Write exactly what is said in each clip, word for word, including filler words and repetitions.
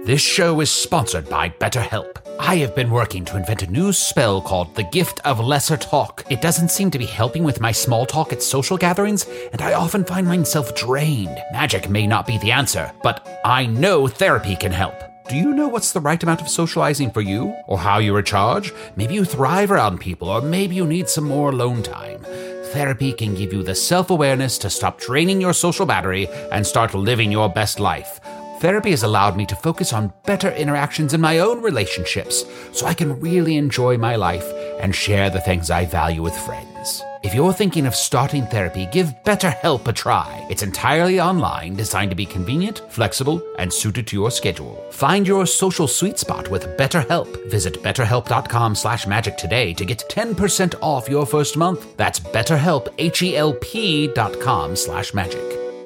This show is sponsored by BetterHelp. I have been working to invent a new spell called the Gift of Lesser Talk. It doesn't seem to be helping with my small talk at social gatherings, and I often find myself drained. Magic may not be the answer, but I know therapy can help. Do you know what's the right amount of socializing for you? Or how you recharge? Maybe you thrive around people, or maybe you need some more alone time. Therapy can give you the self-awareness to stop draining your social battery and start living your best life. Therapy has allowed me to focus on better interactions in my own relationships, so I can really enjoy my life and share the things I value with friends. If you're thinking of starting therapy, give BetterHelp a try. It's entirely online, designed to be convenient, flexible, and suited to your schedule. Find your social sweet spot with BetterHelp. Visit betterhelp.com slash magic today to get ten percent off your first month. That's BetterHelp, H-E-L-P dot com slash magic.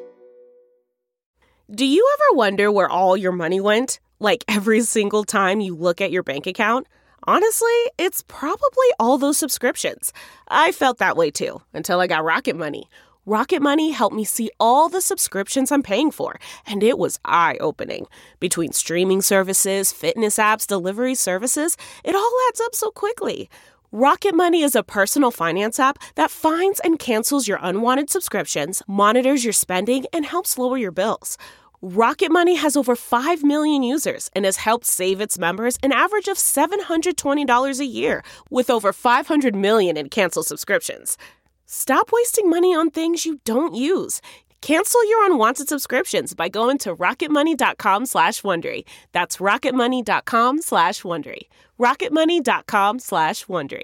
Do you ever wonder where all your money went? Like every single time you look at your bank account? Honestly, it's probably all those subscriptions. I felt that way too, until I got Rocket Money. Rocket Money helped me see all the subscriptions I'm paying for, and it was eye-opening. Between streaming services, fitness apps, delivery services, it all adds up so quickly. Rocket Money is a personal finance app that finds and cancels your unwanted subscriptions, monitors your spending, and helps lower your bills. Rocket Money has over five million users and has helped save its members an average of seven hundred twenty dollars a year, with over five hundred million in canceled subscriptions. Stop wasting money on things you don't use. Cancel your unwanted subscriptions by going to rocketmoney.com slash Wondery. That's rocketmoney.com slash Wondery. rocketmoney.com slash Wondery.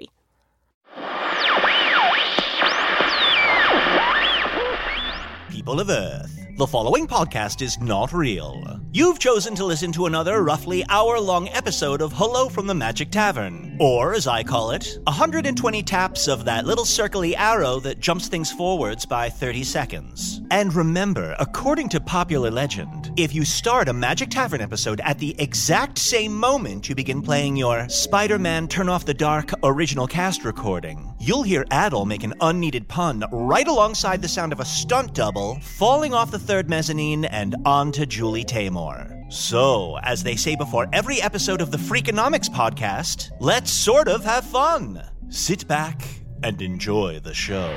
People of Earth, the following podcast is not real. You've chosen to listen to another roughly hour-long episode of Hello from the Magic Tavern, or as I call it, one hundred twenty taps of that little circly arrow that jumps things forwards by thirty seconds. And remember, according to popular legend, if you start a Magic Tavern episode at the exact same moment you begin playing your Spider-Man Turn Off the Dark original cast recording, you'll hear Adol make an unneeded pun right alongside the sound of a stunt double falling off the third mezzanine and onto Julie Taymor. So, as they say before every episode of the Freakonomics podcast, let's sort of have fun. Sit back and enjoy the show.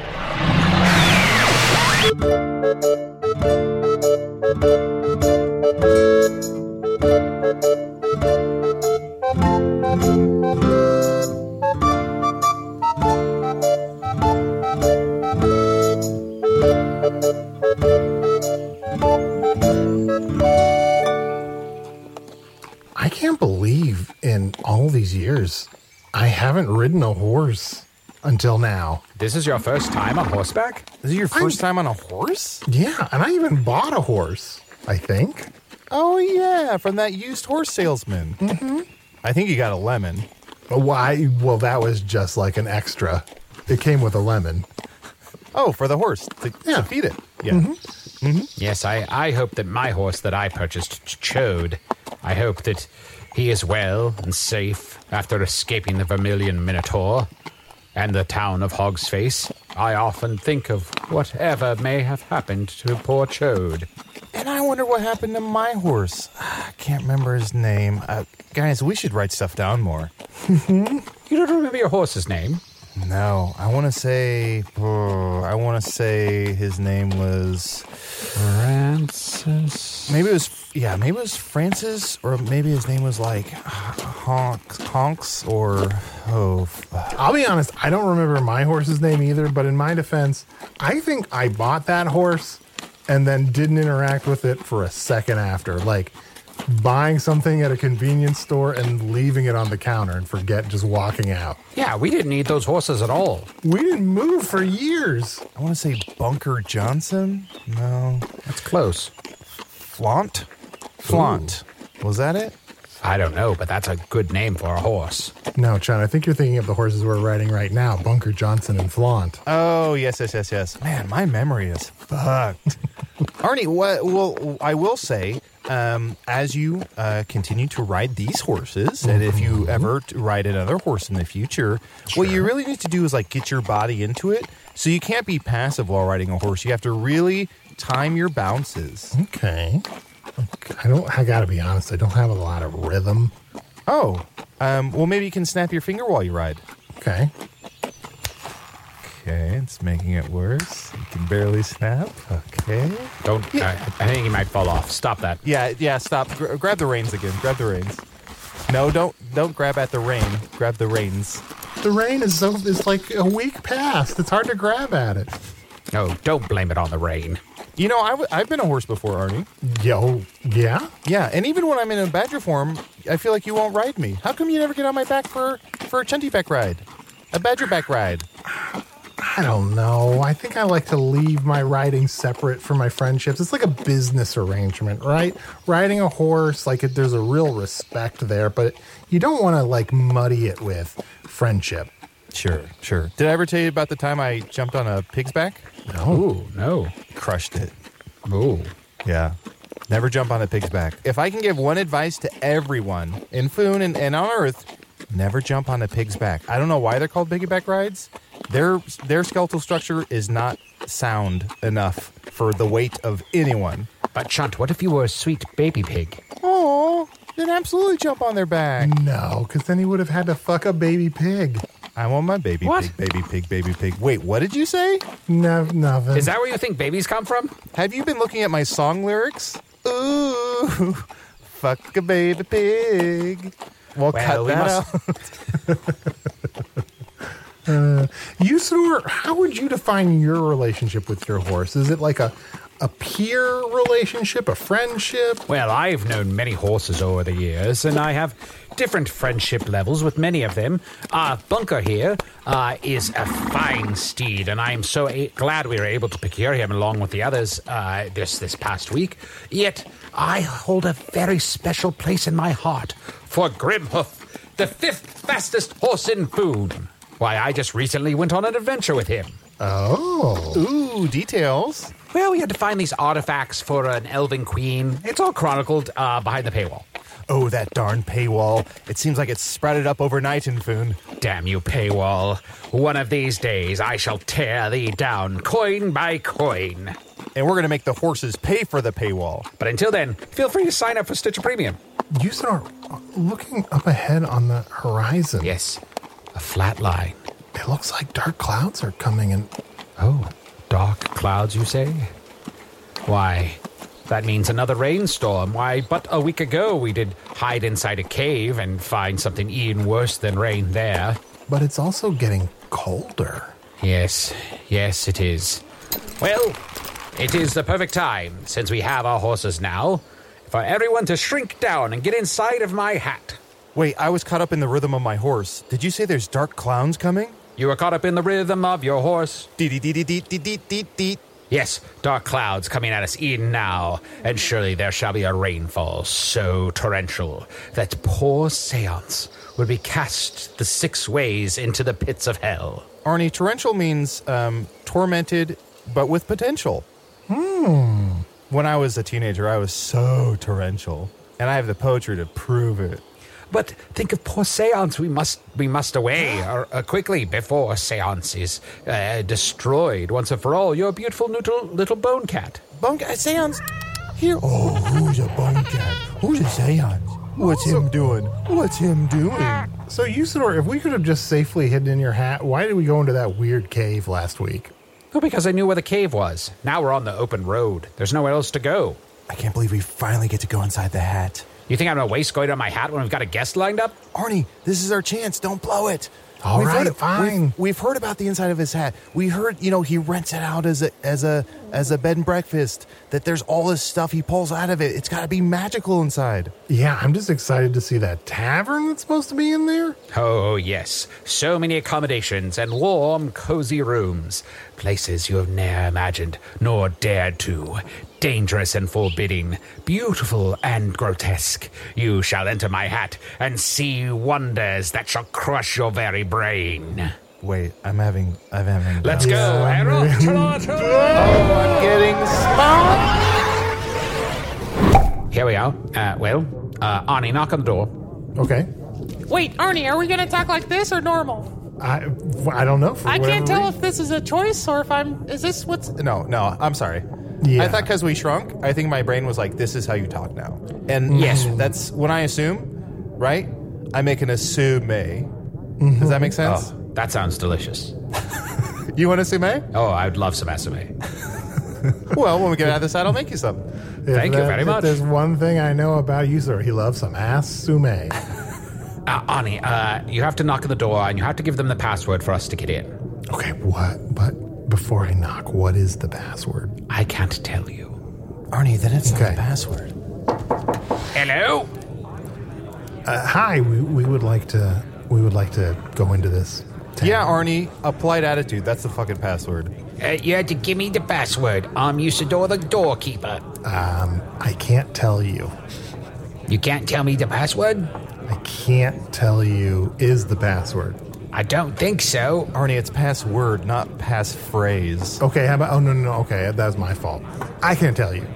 I can't believe in all these years I haven't ridden a horse until now. This is your first time on horseback? This is your first I'm, time on a horse? Yeah, and I even bought a horse, I think. Oh, yeah, from that used horse salesman. Mm-hmm. I think you got a lemon. Why? Well, that was just like an extra. It came with a lemon. Oh, for the horse, to, Yeah. to feed it. Yeah. Mm-hmm. Mm-hmm. Yes, I, I hope that my horse that I purchased, Chode, I hope that he is well and safe after escaping the Vermilion Minotaur and the town of Hogsface. I often think of whatever may have happened to poor Chode. And I wonder what happened to my horse. I can't remember his name. Uh, guys, we should write stuff down more. You don't remember your horse's name? No, I want to say, oh, I want to say his name was Francis. Maybe it was, yeah, maybe it was Francis, or maybe his name was like Honks, Honks, or oh. I'll be honest, I don't remember my horse's name either, but in my defense, I think I bought that horse and then didn't interact with it for a second after. Like buying something at a convenience store and leaving it on the counter and forget just walking out. Yeah, we didn't need those horses at all. We didn't move for years. I want to say Bunker Johnson. No, That's close. Flaunt. Flaunt. Ooh. Was that it? I don't know, but that's a good name for a horse. No, Chun, I think you're thinking of the horses we're riding right now, Bunker Johnson and Flaunt. Oh, yes, yes, yes, yes. Man, my memory is fucked. Arnie, what, well, I will say, um, as you uh, continue to ride these horses, and if you ever t- ride another horse in the future, sure. What you really need to do is like get your body into it. So you can't be passive while riding a horse. You have to really time your bounces. Okay. I don't. I gotta be honest. I don't have a lot of rhythm. Oh, um, well, maybe you can snap your finger while you ride. Okay. Okay, it's making it worse. You can barely snap. Okay. Don't. I, I think you might fall off. Stop that. Yeah, yeah. Stop. Gra- grab the reins again. Grab the reins. No, don't don't grab at the rein. Grab the reins. The rain is so is like a week past. It's hard to grab at it. No, don't blame it on the rain. You know, I w- I've been a horse before, Arnie. Yo, yeah. Yeah, and even when I'm in a badger form, I feel like you won't ride me. How come you never get on my back for for a chunty-back ride, a badger back ride? I don't know. I think I like to leave my riding separate from my friendships. It's like a business arrangement, right? Riding a horse, like it, there's a real respect there, but you don't want to like muddy it with friendship. Sure, sure. Did I ever tell you about the time I jumped on a pig's back? No. Ooh, no. Crushed it. Ooh. Yeah. Never jump on a pig's back. If I can give one advice to everyone in Foon and, and on Earth, never jump on a pig's back. I don't know why they're called piggyback rides. Their their skeletal structure is not sound enough for the weight of anyone. But Chunt, what if you were a sweet baby pig? Oh, then absolutely jump on their back. No, because then he would have had to fuck a baby pig. I want my baby What? pig, baby pig, baby pig. Wait, what did you say? No, nothing. Is that where you think babies come from? Have you been looking at my song lyrics? Ooh, fuck a baby pig. Well, Well, cut we that must- out. Uh, Usador, how would you define your relationship with your horse? Is it like a a peer relationship, a friendship? Well, I've known many horses over the years, and I have different friendship levels with many of them. Uh, Bunker here uh, is a fine steed, and I'm so a- glad we were able to procure him along with the others uh, this this past week. Yet, I hold a very special place in my heart for Grimhoof, the fifth fastest horse in Foon. Why, I just recently went on an adventure with him. Oh. Ooh, details. Well, we had to find these artifacts for an elven queen. It's all chronicled uh, behind the paywall. Oh, that darn paywall. It seems like it's sprouted up overnight in Foon. Damn you, paywall. One of these days I shall tear thee down, coin by coin. And we're going to make the horses pay for the paywall. But until then, feel free to sign up for Stitcher Premium. Usador, looking up ahead on the horizon. Yes, a flat line. It looks like dark clouds are coming in. Oh, dark clouds, you say? Why, that means another rainstorm. Why, but a week ago we did hide inside a cave and find something even worse than rain there. But it's also getting colder. Yes, yes, it is. Well, it is the perfect time, since we have our horses now, for everyone to shrink down and get inside of my hat. Wait, I was caught up in the rhythm of my horse. Did you say there's dark clowns coming? You are caught up in the rhythm of your horse. Dee-dee-dee-dee-dee-dee-dee-dee. Yes, dark clouds coming at us e'en now, and surely there shall be a rainfall so torrential that poor Seance will be cast the six ways into the pits of hell. Arnie, torrential means um, tormented, but with potential. Hmm. When I was a teenager, I was so torrential, and I have the poetry to prove it. But think of poor Seance. We must we must away uh, uh, quickly before Seance is uh, destroyed once and for all. You're a beautiful little, little bone cat. Bone cat, Seance, here. Oh, who's a bone cat? Who's a Seance? What's him doing? What's him doing? So, Usador, if we could have just safely hidden in your hat, why did we go into that weird cave last week? Well, because I knew where the cave was. Now we're on the open road. There's nowhere else to go. I can't believe we finally get to go inside the hat. You think I'm going to waste going on my hat when we've got a guest lined up? Arnie, this is our chance. Don't blow it. All We've right, heard, fine. We've, we've heard about the inside of his hat. We heard, you know, he rents it out as a as a as a bed and breakfast. That there's all this stuff he pulls out of it. It's got to be magical inside. Yeah, I'm just excited to see that tavern that's supposed to be in there. Oh, yes. So many accommodations and warm, cozy rooms. Places you have ne'er imagined, nor dared to. Dangerous and forbidding, beautiful and grotesque. You shall enter my hat and see wonders that shall crush your very brain. Wait, I'm having, I'm having. Let's Yeah, go. I'm Arrow, ready. Toronto! Oh, I'm getting spot. Here we are. Uh, well, uh, Arnie, knock on the door. Okay. Wait, Arnie, are we going to talk like this or normal? I I don't know. For I can't whatever tell reason. if this is a choice or if I'm... Is this what's... No, no, I'm sorry. Yeah. I thought because we shrunk, I think my brain was like, this is how you talk now. And Yes. that's when I assume, right? I make an assume. Does that make sense? Oh, that sounds delicious. You want assume? Oh, I'd love some asame. Well, when we get out of this side, I'll make you some. If Thank you that- very if much. There's one thing I know about you, sir. He loves some assume. Uh, Ani, uh, you have to knock on the door and you have to give them the password for us to get in. Okay, what? But before I knock, what is the password? I can't tell you. Arnie, then it's Okay. not the password. Hello? Uh, hi, we, we would like to we would like to go into this. town. Yeah, Arnie, a polite attitude. That's the fucking password. Uh, you had to give me the password. I'm Usador the doorkeeper. Um, I can't tell you. You can't tell me the password? I can't tell you is the password. I don't think so. Arnie, it's password, not passphrase. Okay, how about? Oh no, no, no. Okay, that was my fault. I can't tell you.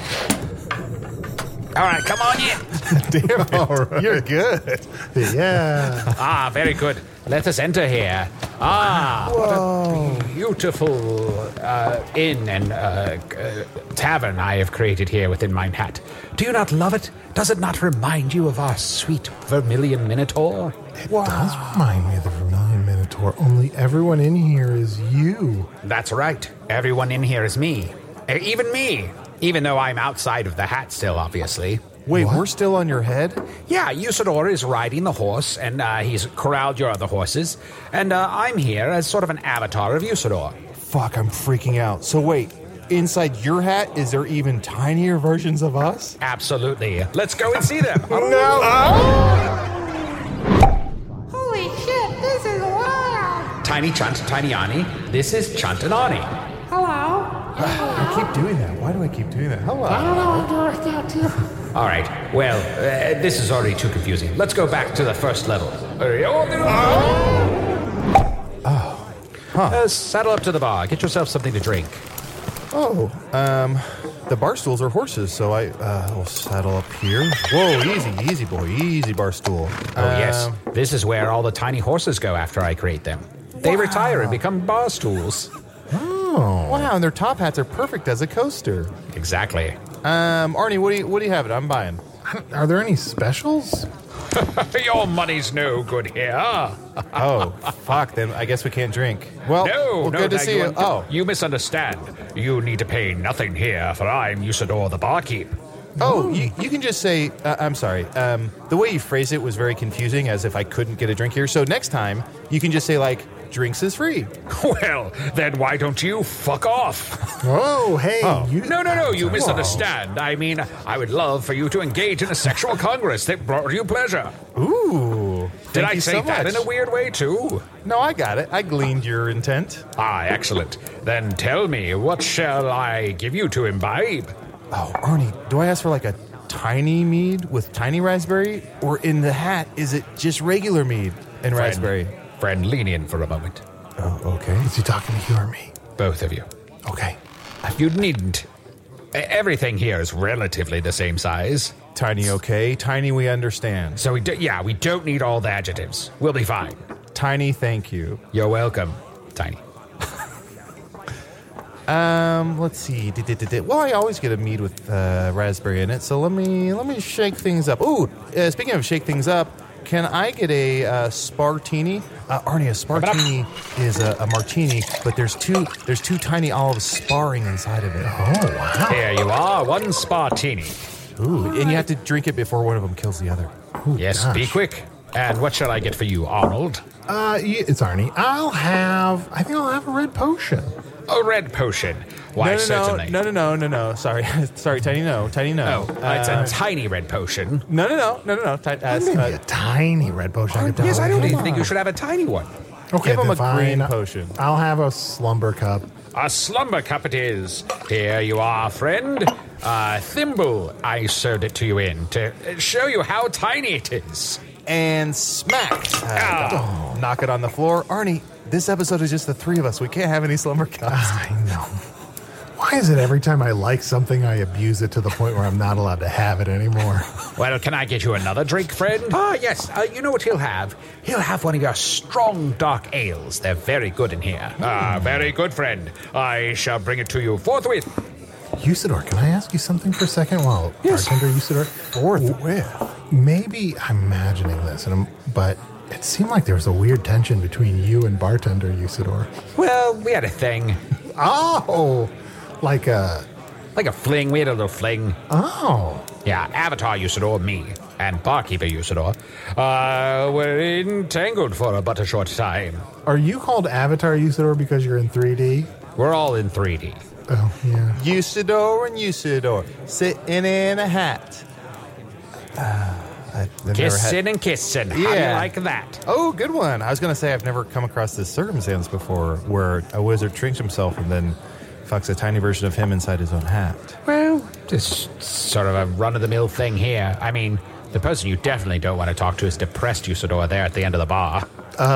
All right, come on in. Damn it. All right. You're good. Yeah. Ah, very good. Let us enter here. Ah, what a beautiful uh, inn and uh, uh, tavern I have created here within mine hat. Do you not love it? Does it not remind you of our sweet Vermilion Minotaur? It does remind me of the Vermilion Minotaur. Only everyone in here is you. That's right. Everyone in here is me. Uh, even me. Even though I'm outside of the hat still, obviously. Wait, What? we're still on your head? Yeah, Usador is riding the horse, and uh, he's corralled your other horses. And uh, I'm here as sort of an avatar of Usador. Fuck, I'm freaking out. So wait, inside your hat, is there even tinier versions of us? Absolutely. Let's go and see them. Holy shit, this is wild. Tiny Chunt, Tiny Ani. This is Chunt and Ani. Hello? I keep doing that. Why do I keep doing that? Hello. I don't know, I'm doing that too. All right. Well, uh, this is already too confusing. Let's go back to the first level. Oh. Uh, saddle up to the bar. Get yourself something to drink. Oh, um, the bar stools are horses, so I uh, will saddle up here. Whoa, easy, easy, boy, easy bar stool. Oh, yes. This is where all the tiny horses go after I create them. They retire and become bar stools. Oh. Wow, and their top hats are perfect as a coaster. Exactly. Um, Arnie, what do you what do you have? It? I'm buying. Are there any specials? Your money's no good here. Oh, fuck. Then I guess we can't drink. Well, No, well no, good to no, see you. un- Oh, You misunderstand. You need to pay nothing here, for I'm Usador the barkeep. oh, you, you can just say. Uh, I'm sorry. Um, the way you phrased it was very confusing, as if I couldn't get a drink here. So next time you can just say like, "Drinks is free." Well, then why don't you fuck off? Oh, hey. You, No, no, no, you misunderstand. I mean, I would love for you to engage in a sexual congress that brought you pleasure. Ooh. Did thank I you say so that much. in a weird way, too? No, I got it. I gleaned your intent. Ah, excellent. Then tell me, what shall I give you to imbibe? Oh, Arnie, do I ask for like a tiny mead with tiny raspberry, or in the hat is it just regular mead and raspberry? Friend, lean in for a moment. Oh, okay. Is he talking to you or me? Both of you. Okay. You needn't. E- Everything here is relatively the same size. Tiny, okay. Tiny, we understand. So, we do, yeah, we don't need all the adjectives. We'll be fine. Tiny, thank you. You're welcome, Tiny. Um, let's see. Did- did- did- did- Well, I always get a mead with uh, raspberry in it, so let me let me shake things up. Ooh, uh, speaking of shake things up, can I get a uh, Spartini? Uh, Arnie, a Spartini is a, a martini, but there's two there's two tiny olives sparring inside of it. Oh, wow. Here you are, one Spartini. Ooh, and you have to drink it before one of them kills the other. Yes, gosh. be quick. And what shall I get for you, Arnold? Uh, yeah, it's Arnie. I'll have, I think I'll have a red potion. A red potion. Why, no, no, certainly. no, no, no, no, no, no. Sorry, sorry, Tiny, no, Tiny, no. Oh, it's a tiny red potion. No, no, no, no, no, no. Ti- uh, Maybe uh, a tiny red potion. I could Yes, I don't probably- even think you should have a tiny one. Okay, Give him then a fine. green potion. I'll have a slumber cup. A slumber cup it is. Here you are, friend. A thimble I served it to you in to show you how tiny it is. and smacked. Uh, Ah. Knock it on the floor. Arnie, this episode is just the three of us. We can't have any slumber cups. I know. Why is it every time I like something, I abuse it to the point where I'm not allowed to have it anymore? Well, can I get you another drink, friend? Ah, yes. Uh, you know what he'll have? He'll have one of your strong dark ales. They're very good in here. Ah, very good, friend. I shall bring it to you forthwith. Usador, can I ask you something for a second while Yes. bartender Usador? Forthwith. Maybe I'm imagining this, and I'm, but it seemed like there was a weird tension between you and bartender Usador. Well, we had a thing. Oh, like a Like a fling. We had a little fling. oh. Yeah, Avatar Usador, me, and Barkeeper Usador uh, were entangled for a but a short time. Are you called Avatar Usador because you're in three D? We're all in three D. Oh yeah. Usador and Usador sitting in a hat. Uh, I've never Kissing had- and kissing. How do you Yeah. like that? Oh, good one. I was going to say I've never come across this circumstance before where a wizard drinks himself and then fucks a tiny version of him inside his own hat. Well, just sort of a run-of-the-mill thing here. I mean, the person you definitely don't want to talk to is depressed Usador there at the end of the bar.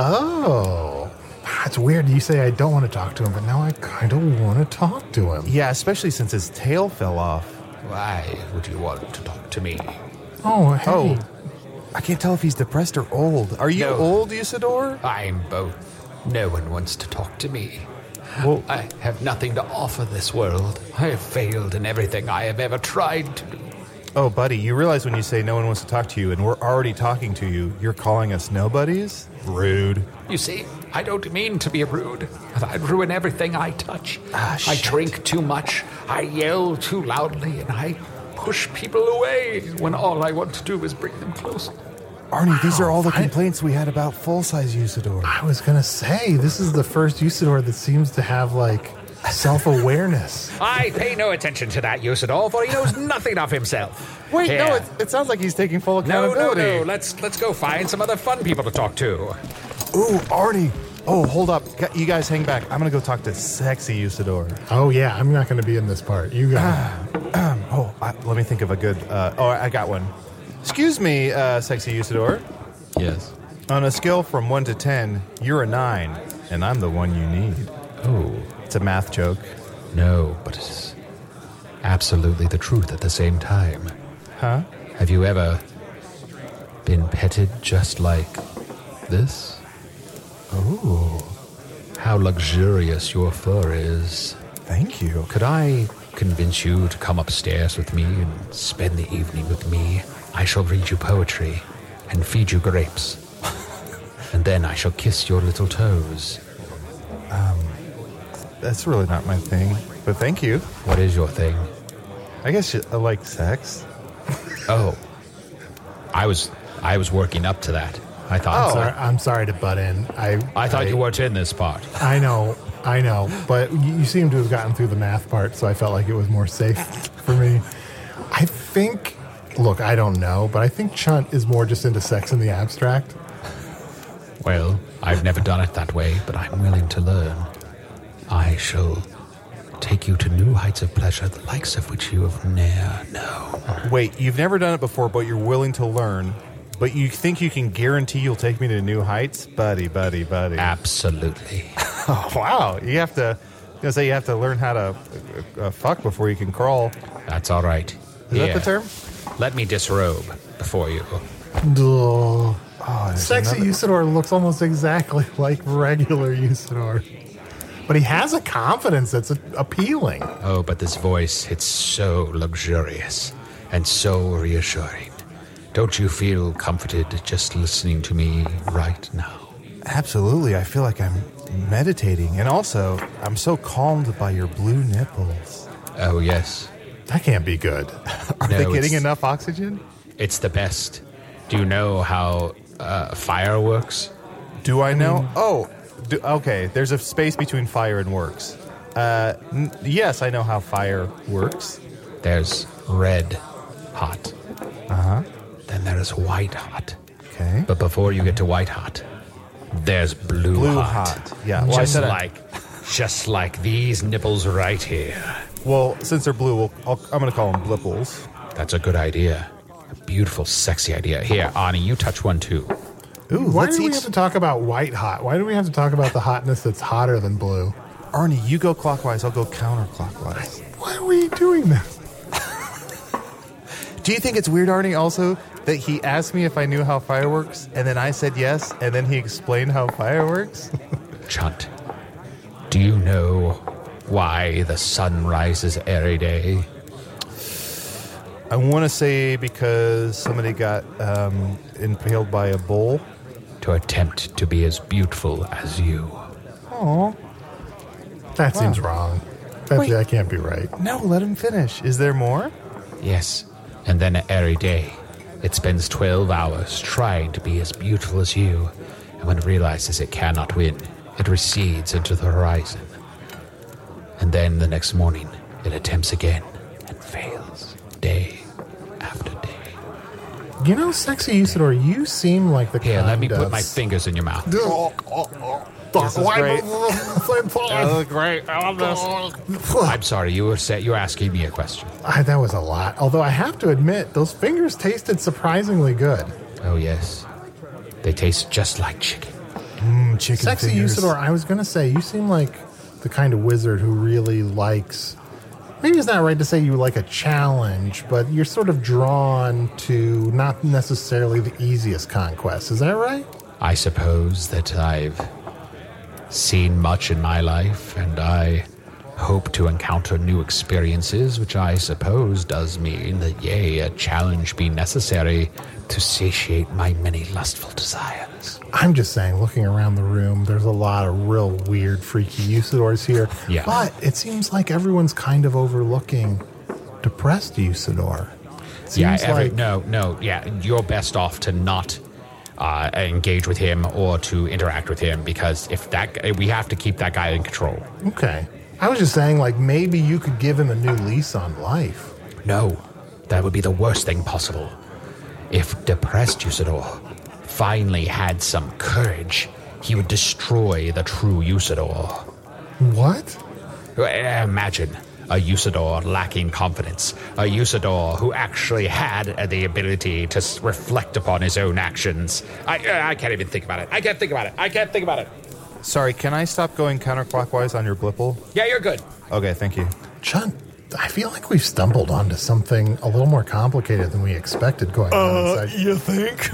Oh, it's weird. You say I don't want to talk to him, but now I kind of want to talk to him. Yeah, especially since his tail fell off. Why would you want to talk to me? Oh, hey. Oh, I can't tell if he's depressed or old. Are you No. old, Usador? I'm both. No one wants to talk to me. Well, I have nothing to offer this world. I have failed in everything I have ever tried to do. oh, buddy, you realize when you say no one wants to talk to you and we're already talking to you, you're calling us nobodies? Rude. You see, I don't mean to be rude. I'd ruin everything I touch. Ah, I shit. drink too much. I yell too loudly, and I push people away when all I want to do is bring them closer. Arnie, these are all the I- complaints we had about full-size Usador. I was gonna say this is the first Usador that seems to have like self-awareness. I pay no attention to that Usador, for he knows nothing of himself. Wait, Here. no, it, it sounds like he's taking full no, no, accountability. no. Let's let's go find some other fun people to talk to. Ooh, Arnie. Oh, hold up. Gu- You guys hang back. I'm going to go talk to sexy Usador. Oh yeah, I'm not gonna be in this part. You got it. Oh, I, let me think of a good... Uh, oh, I got one. Excuse me, uh, sexy Usador. Yes. On a scale from one to ten, you're a nine, and I'm the one you need. Oh, It's a math joke. no, but it's absolutely the truth at the same time. Huh? Have you ever been petted just like this? Oh, how luxurious your fur is. Thank you. Could I convince you to come upstairs with me and spend the evening with me? I shall read you poetry and feed you grapes. And then I shall kiss your little toes. That's really not my thing, but thank you. What is your thing? I guess you, I like sex. Oh, I was I was working up to that. I thought. Sorry, I'm sorry to butt in. I I thought you weren't in this part. I know, I know, but you, you seem to have gotten through the math part, so I felt like it was more safe for me. I think. Look, I don't know, but I think Chunt is more just into sex in the abstract. Well, I've never done it that way, but I'm willing to learn. I shall take you to new heights of pleasure, the likes of which you have ne'er known. Wait, you've never done it before, but you're willing to learn. But you think you can guarantee you'll take me to new heights? Buddy, buddy, buddy. Absolutely. Oh, wow. You have to, I was gonna say you have to learn how to uh, uh, fuck before you can crawl. That's all right. Is that the term? Let me disrobe before you. Duh. Oh, there's Sexy another- Usador looks almost exactly like regular Usador. But he has a confidence that's a- appealing. Oh, but this voice, it's so luxurious and so reassuring. Don't you feel comforted just listening to me right now? Absolutely. I feel like I'm meditating. And also, I'm so calmed by your blue nipples. Oh, yes. That can't be good. Are No, they getting it's- enough oxygen? It's the best. Do you know how uh, fire works? Do I know? Oh, do, okay. There's a space between fire and works. Uh, n- yes, I know how fire works. There's red hot. Uh huh. Then there's white hot. Okay. But before you get to white hot, there's blue, Blue hot. hot. Yeah. Well, I Just said I- like, just like these nipples right here. Well, since they're blue, we'll, I'll, I'm going to call them blipples. That's a good idea. A beautiful, sexy idea. Here, Ani, you touch one too. Ooh, Why let's do we each. have to talk about white hot? Why do we have to talk about the hotness that's hotter than blue? Arnie, you go clockwise. I'll go counterclockwise. Why are we doing this? Do you think it's weird, Arnie, also that he asked me if I knew how fire works, and then I said yes, and then he explained how fire works? Chunt, do you know why the sun rises every day? I want to say because somebody got um, impaled by a bull. To attempt to be as beautiful as you. Oh, That seems wrong. That, Wait. that can't be right. no, let him finish. Is there more? Yes, and then every day, it spends twelve hours trying to be as beautiful as you, and when it realizes it cannot win, it recedes into the horizon. And then the next morning, it attempts again and fails, day after day. You know, Sexy Usador, you seem like the Here, kind let me put of- my fingers in your mouth. This is great. Oh, great. I love this. I'm sorry, you were say, you were asking me a question. I, that was a lot. Although I have to admit, those fingers tasted surprisingly good. Oh, yes. They taste just like chicken. Mm, chicken Sexy fingers. Usador, I was going to say, you seem like the kind of wizard who really likes... Maybe it's not right to say you like a challenge, but you're sort of drawn to not necessarily the easiest conquest. Is that right? I suppose that I've seen much in my life, and I hope to encounter new experiences, which I suppose does mean that, yea, a challenge be necessary to satiate my many lustful desires. I'm just saying, looking around the room, there's a lot of real weird, freaky Usadors here. Yeah. But it seems like everyone's kind of overlooking depressed Usador. It Yeah, seems every, like no, no, yeah, you're best off to not uh, engage with him or to interact with him, because if that we have to keep that guy in control. Okay. I was just saying, like, maybe you could give him a new lease on life. No, that would be the worst thing possible. If depressed Usador finally had some courage, he would destroy the true Usador. What? Imagine a Usador lacking confidence, a Usador who actually had the ability to s- reflect upon his own actions. I, I can't even think about it. I can't think about it. I can't think about it. Sorry, can I stop going counterclockwise on your blipple? Yeah, you're good. Okay, thank you. John, I feel like we've stumbled onto something a little more complicated than we expected going on inside. you think?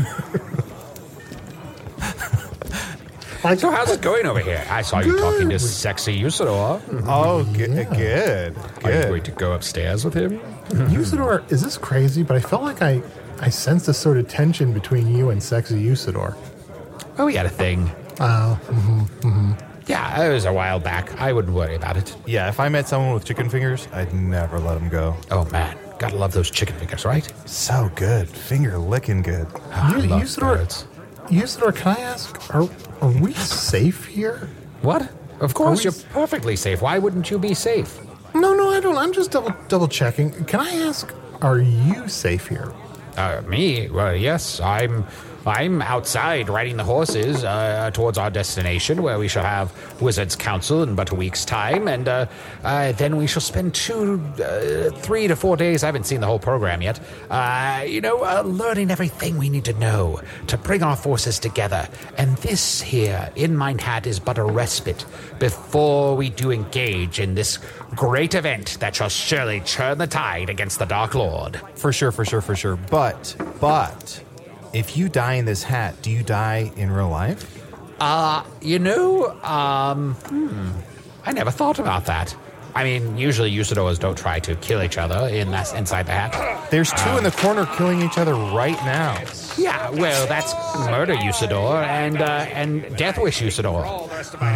Like, So how's it going over here? I saw you talking to sexy Usador. Oh, g- good. Are you Good. going to go upstairs with him? Usador, is this crazy? But I felt like I, I sensed a sort of tension between you and Sexy Usador. Oh, we had a thing. Oh, mm-hmm. Yeah, it was a while back. I wouldn't worry about it. Yeah, if I met someone with chicken fingers, I'd never let him go. Oh, man. Gotta love those chicken fingers, right? So good. Finger licking good. Ah, I You- love Usador, birds. Usador, can I ask, are, are we safe here? What? Of course, we- you're perfectly safe. Why wouldn't you be safe? No, no, I don't. I'm just double double checking. Can I ask, are you safe here? Uh, me? Well, yes, I'm. I'm outside riding the horses uh, towards our destination, where we shall have Wizards' Council in but a week's time, and uh, uh, then we shall spend two, uh, three to four days. I haven't seen the whole program yet. Uh, you know, uh, learning everything we need to know to bring our forces together. And this here in Mine Hat is but a respite before we do engage in this great event that shall surely turn the tide against the Dark Lord. For sure, for sure, for sure. But, but, if you die in this hat, do you die in real life? Uh, you know, um, hmm, I never thought about that. I mean, usually Usadors don't try to kill each other in that, inside the hat. There's two in the corner killing each other right now. Yeah, well, that's Murder Usador and, uh, and Death Wish Usador.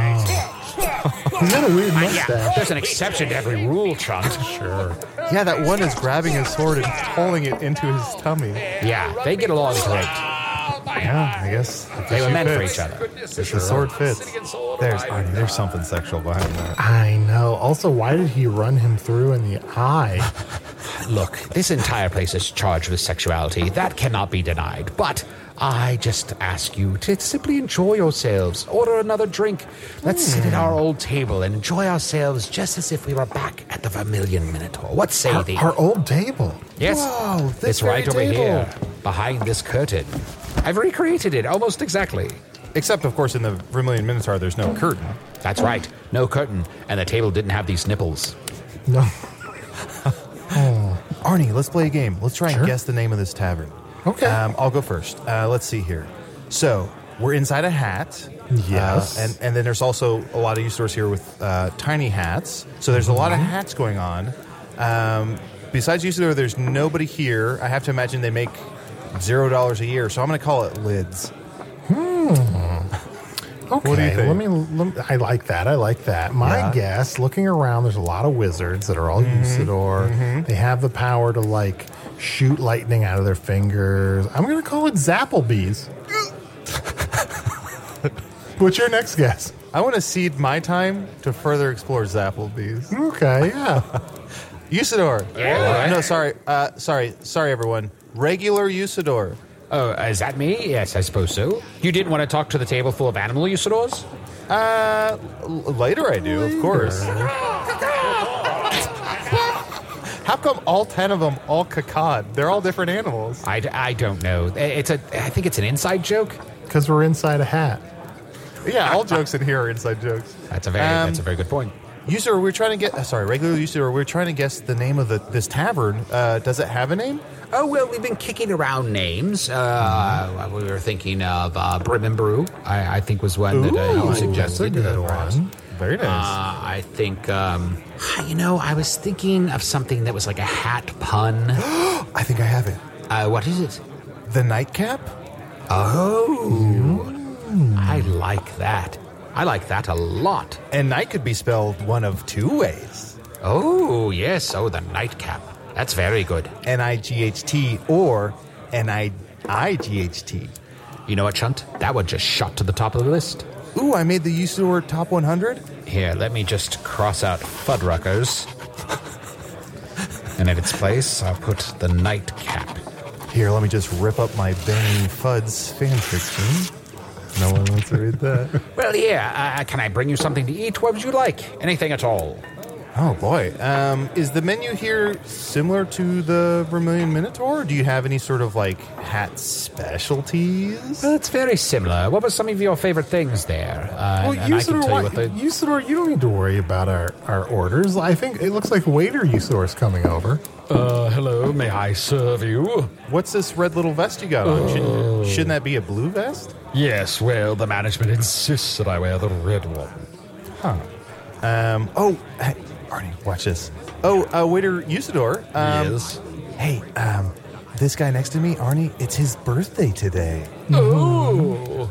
He's got a weird Uh, yeah, mustache. there's an exception to every rule, Chunk. Sure. Yeah, that one is grabbing his sword and pulling it into his tummy. Yeah, they get along great. Yeah, I guess. They were She meant for fits. each other. The sword fits. There's, I mean, there's something sexual behind that. I know. Also, why did he run him through in the eye? Look, this entire place is charged with sexuality. That cannot be denied. But I just ask you to simply enjoy yourselves. Order another drink. Let's sit at our old table and enjoy ourselves just as if we were back at the Vermilion Minotaur. What say Our, thee? our old table. Yes, Whoa, this it's right over very table. here, behind this curtain. I've recreated it almost exactly. Except, of course, in the Vermilion Minotaur, there's no curtain. That's right, no curtain, and the table didn't have these nipples. No. Arnie, let's play a game. Let's try and Sure. guess the name of this tavern. Okay. Um, I'll go first. Uh, let's see here. So, we're inside a hat. Yes. Uh, and, and then there's also a lot of usadors here with uh, tiny hats. So there's a lot of hats going on. Um, besides usador, there's nobody here. I have to imagine they make zero dollars a year. So I'm going to call it lids. Okay, What do you think? let me, let me. I like that. I like that. My Yeah. guess, looking around, there's a lot of wizards that are all Mm-hmm. Usador. They have the power to like shoot lightning out of their fingers. I'm going to call it Zapplebees. What's your next guess? I want to cede my time to further explore Zapplebees. Okay, yeah. Usador. Yeah. No, sorry. Uh, sorry. Sorry, everyone. Regular Usador. Oh, is that me? Yes, I suppose so. You didn't want to talk to the table full of animal usadors? Uh, l- later I do, of course. How come all ten of them all cacawed? They're all different animals. I, I don't know. It's a. I think it's an inside joke. Because we're inside a hat. Yeah, all jokes in here are inside jokes. That's a very. Um, that's a very good point. Usador, we're trying to get. Uh, sorry, regular Usador. We're trying to guess the name of the this tavern. Uh, does it have a name? Oh, well, we've been kicking around names. Uh, we were thinking of uh, Brim and Brew, I, I think was one that uh, you Ooh, suggested. that's a good uh, perhaps. one. Very nice. Uh, I think, um, you know, I was thinking of something that was like a hat pun. I think I have it. Uh, what is it? The nightcap. Oh, I like that. I like that a lot. And night could be spelled one of two ways. Oh, yes. Oh, the nightcap. That's very good. N I G H T or N I I G H T. You know what, Chunt? That one just shot to the top of the list. Ooh, I made the Usador top one hundred. Here, let me just cross out Fuddruckers. And in its place, I'll put the nightcap. Here, let me just rip up my Benny Fuds fanfiction. No one wants to read that. Well, yeah. Uh, can I bring you something to eat? What would you like? Anything at all? Oh, boy. Um, is the menu here similar to the Vermilion Minotaur? Or do you have any sort of, like, hat specialties? Well, it's very similar. What were some of your favorite things there? Uh, Well, and, and I can Usador, tell you why- what the... Usador, you don't need to worry about our, our orders. I think it looks like waiter Usador is coming over. Uh, hello, may I serve you? What's this red little vest you got on? Shouldn't, shouldn't that be a blue vest? Yes, well, the management insists that I wear the red one. Um, oh, hey, Arnie, watch this. Oh, uh, waiter Usador. Um, Yes. Hey, um, this guy next to me, Arnie, it's his birthday today. Oh.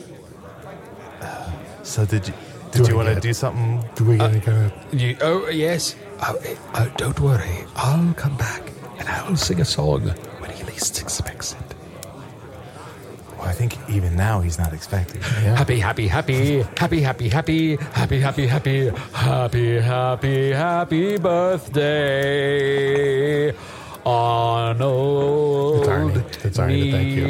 So did you Do did I you want to get- do something? Do we get any kind of... You, oh, yes. Oh, eh, oh, don't worry. I'll come back and I'll sing a song when he least expects it. Well, I think even now he's not expecting it. Happy, happy, happy, happy, happy, happy, happy, happy, happy, happy, happy, happy birthday, Arnold. It's Arnie. It's Arnie, thank you.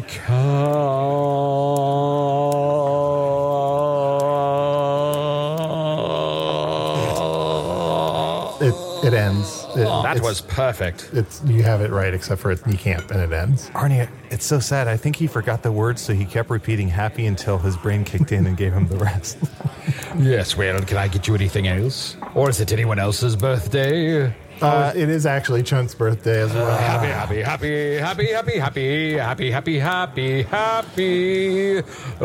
It, it ends. It, That it's- was perfect. It's you have it right, except for it, you can't, and it ends. Arnie, it's so sad. I think he forgot the words, so he kept repeating happy until his brain kicked in and gave him the rest. Yes, well, can I get you anything else? Or is it anyone else's birthday? Uh, it is actually Chunt's birthday as well. Happy, happy, happy, happy, happy, happy, happy, happy, happy, happy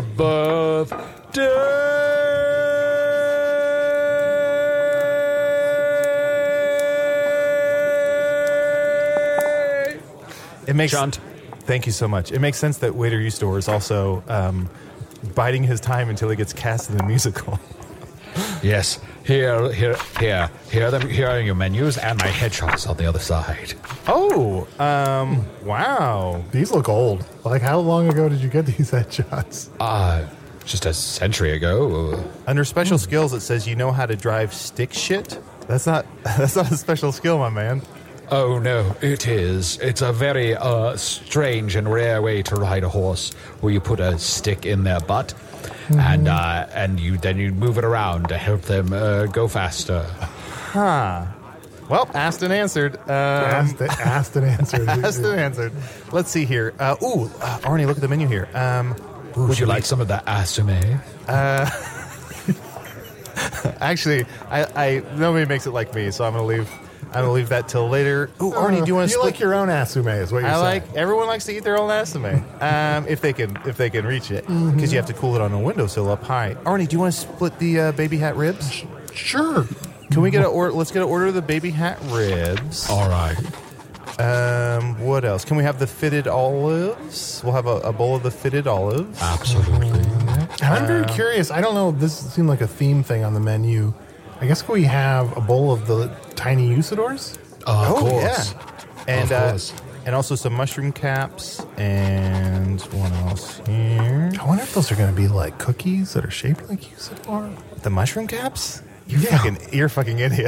birthday. It makes Chunt. Thank you so much. It makes sense that Waiter Usador is also um, biding his time until he gets cast in the musical. Yes, here, here, here, here are, them, here are your menus and my headshots on the other side. Oh, um, wow. These look old. Like, how long ago did you get these headshots? Uh, just a century ago. Under special skills, it says you know how to drive stick shit. That's not that's not a special skill, my man. Oh, no, it is. It's a very uh, strange and rare way to ride a horse, where you put a stick in their butt, mm-hmm. and uh, and you then you move it around to help them uh, go faster. Huh. Well, asked and answered. Um, asked, asked and answered. asked and answered. Let's see here. Uh, ooh, uh, Arnie, look at the menu here. Um, ooh, Would you like we, some of that assume? Uh, actually, I, I nobody makes it like me, so I'm gonna leave. I'm gonna leave that till later. Oh, Arnie, do you want to You split? like your own asume, is what you're I saying. like. Everyone likes to eat their own asume, um, if they can, if they can reach it, because you have to cool it on a windowsill up high. Arnie, do you want to split the uh, baby hat ribs? Sure. Can we get a order? Let's get an order of the baby hat ribs. All right. Um, what else? Can we have the fitted olives? We'll have a, a bowl of the fitted olives. Absolutely. And I'm very curious. I don't know. This seemed like a theme thing on the menu. I guess can we have a bowl of the tiny Usadors? Uh, of Oh, course. yeah. And Of uh, course. and also some mushroom caps and what else here? I wonder if those are going to be like cookies that are shaped like Usador. The mushroom caps? You Yeah. fucking, you're a fucking idiot.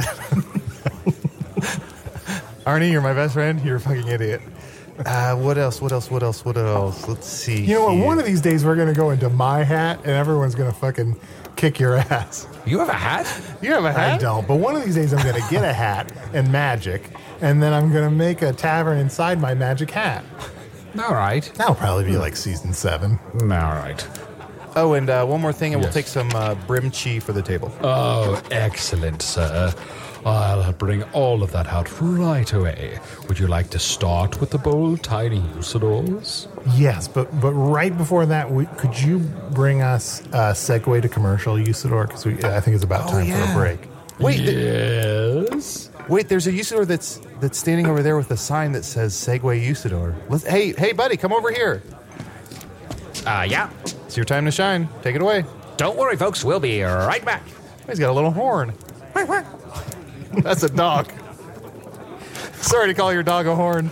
Arnie, you're my best friend. You're a fucking idiot. Uh, what else? What else? What else? What else? Let's see. You know what? here. One of these days we're going to go into my hat and everyone's going to fucking kick your ass. You have a hat? You have a hat? I don't. But one of these days I'm going to get a hat and magic, and then I'm going to make a tavern inside my magic hat. All right. That'll probably be like season seven. All right. Oh, and uh, one more thing, and Yes. we'll take some uh, brimchi for the table. Oh, excellent, sir. I'll bring all of that out right away. Would you like to start with the bold, tiny Usadors? Yes, but but right before that, we, could you bring us a segue to commercial Usador? Because I think it's about time yeah. for a break. Wait, th- Yes. wait. There's a Usador that's that's standing over there with a sign that says Segway Usador. Let's, hey, hey, buddy, come over here. Uh, yeah. It's your time to shine. Take it away. Don't worry, folks. We'll be right back. He's got a little horn. That's a dog. Sorry to call your dog a horn.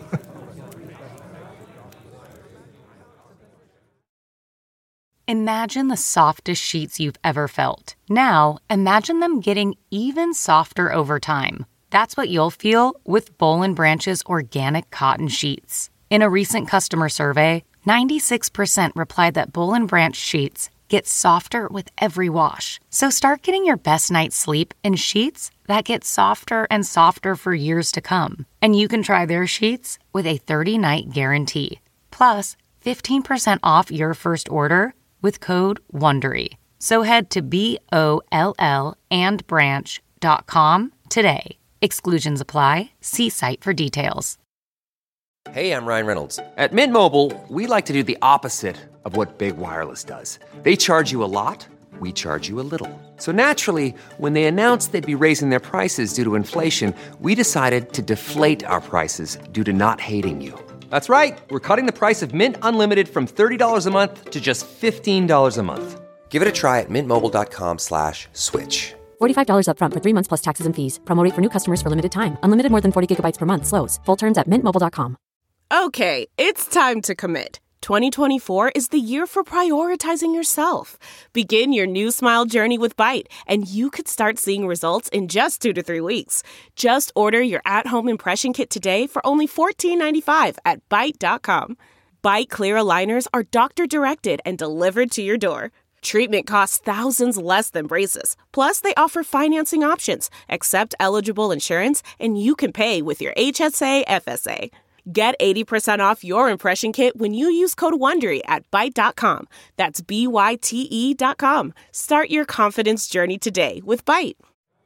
Imagine the softest sheets you've ever felt. Now, imagine them getting even softer over time. That's what you'll feel with Boll and Branch's organic cotton sheets. In a recent customer survey, ninety-six percent replied that Boll and Branch sheets get softer with every wash. So start getting your best night's sleep in sheets that get softer and softer for years to come. And you can try their sheets with a thirty-night guarantee. Plus, fifteen percent off your first order with code WONDERY. So head to B O L L and branch dot com today. Exclusions apply. See site for details. Hey, I'm Ryan Reynolds. At Mint Mobile, we like to do the opposite of what Big Wireless does. They charge you a lot, we charge you a little. So naturally, when they announced they'd be raising their prices due to inflation, we decided to deflate our prices due to not hating you. That's right. We're cutting the price of Mint Unlimited from thirty dollars a month to just fifteen dollars a month. Give it a try at mintmobile.com slash switch. forty-five dollars up front for three months plus taxes and fees. Promo rate for new customers for limited time. Unlimited more than forty gigabytes per month slows. Full terms at mint mobile dot com. Okay, it's time to commit. twenty twenty-four is the year for prioritizing yourself. Begin your new smile journey with Byte, and you could start seeing results in just two to three weeks. Just order your at-home impression kit today for only fourteen ninety-five at byte dot com. Byte clear aligners are doctor-directed and delivered to your door. Treatment costs thousands less than braces. Plus, they offer financing options, accept eligible insurance, and you can pay with your H S A F S A. Get eighty percent off your impression kit when you use code WONDERY at byte dot com. That's B Y T E dot com. Start your confidence journey today with Byte.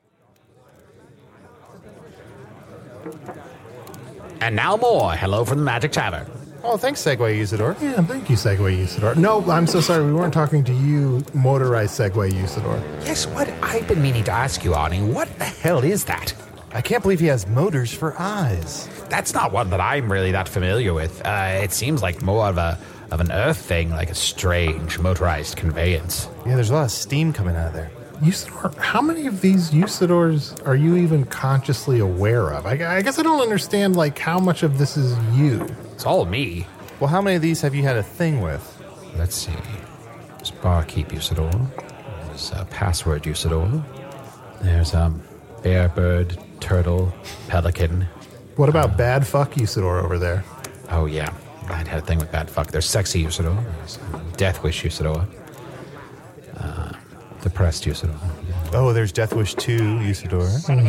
And now more. Hello from the Magic Tavern. Oh, thanks, Segway Usador. Yeah, thank you, Segway Usador. No, I'm so sorry. We weren't talking to you, motorized Segway Usador. Yes, what I've been meaning to ask you, Arnie, what the hell is that? I can't believe he has motors for eyes. That's not one that I'm really that familiar with. Uh, it seems like more of a of an Earth thing, like a strange motorized conveyance. Yeah, there's a lot of steam coming out of there. Usador, how many of these Usadors are you even consciously aware of? I, I guess I don't understand, like, how much of this is you. It's all me. Well, how many of these have you had a thing with? Let's see. There's Barkeep Usador. There's uh, Password Usador. There's um, Bear, Bird, Turtle, Pelican. What about Bad Fuck Usador over there? Oh, yeah. I had a thing with Bad Fuck. There's Sexy Usador. There's um, Death Wish Usador. Uh, Depressed Usador. Oh, there's Death Wish two Usador.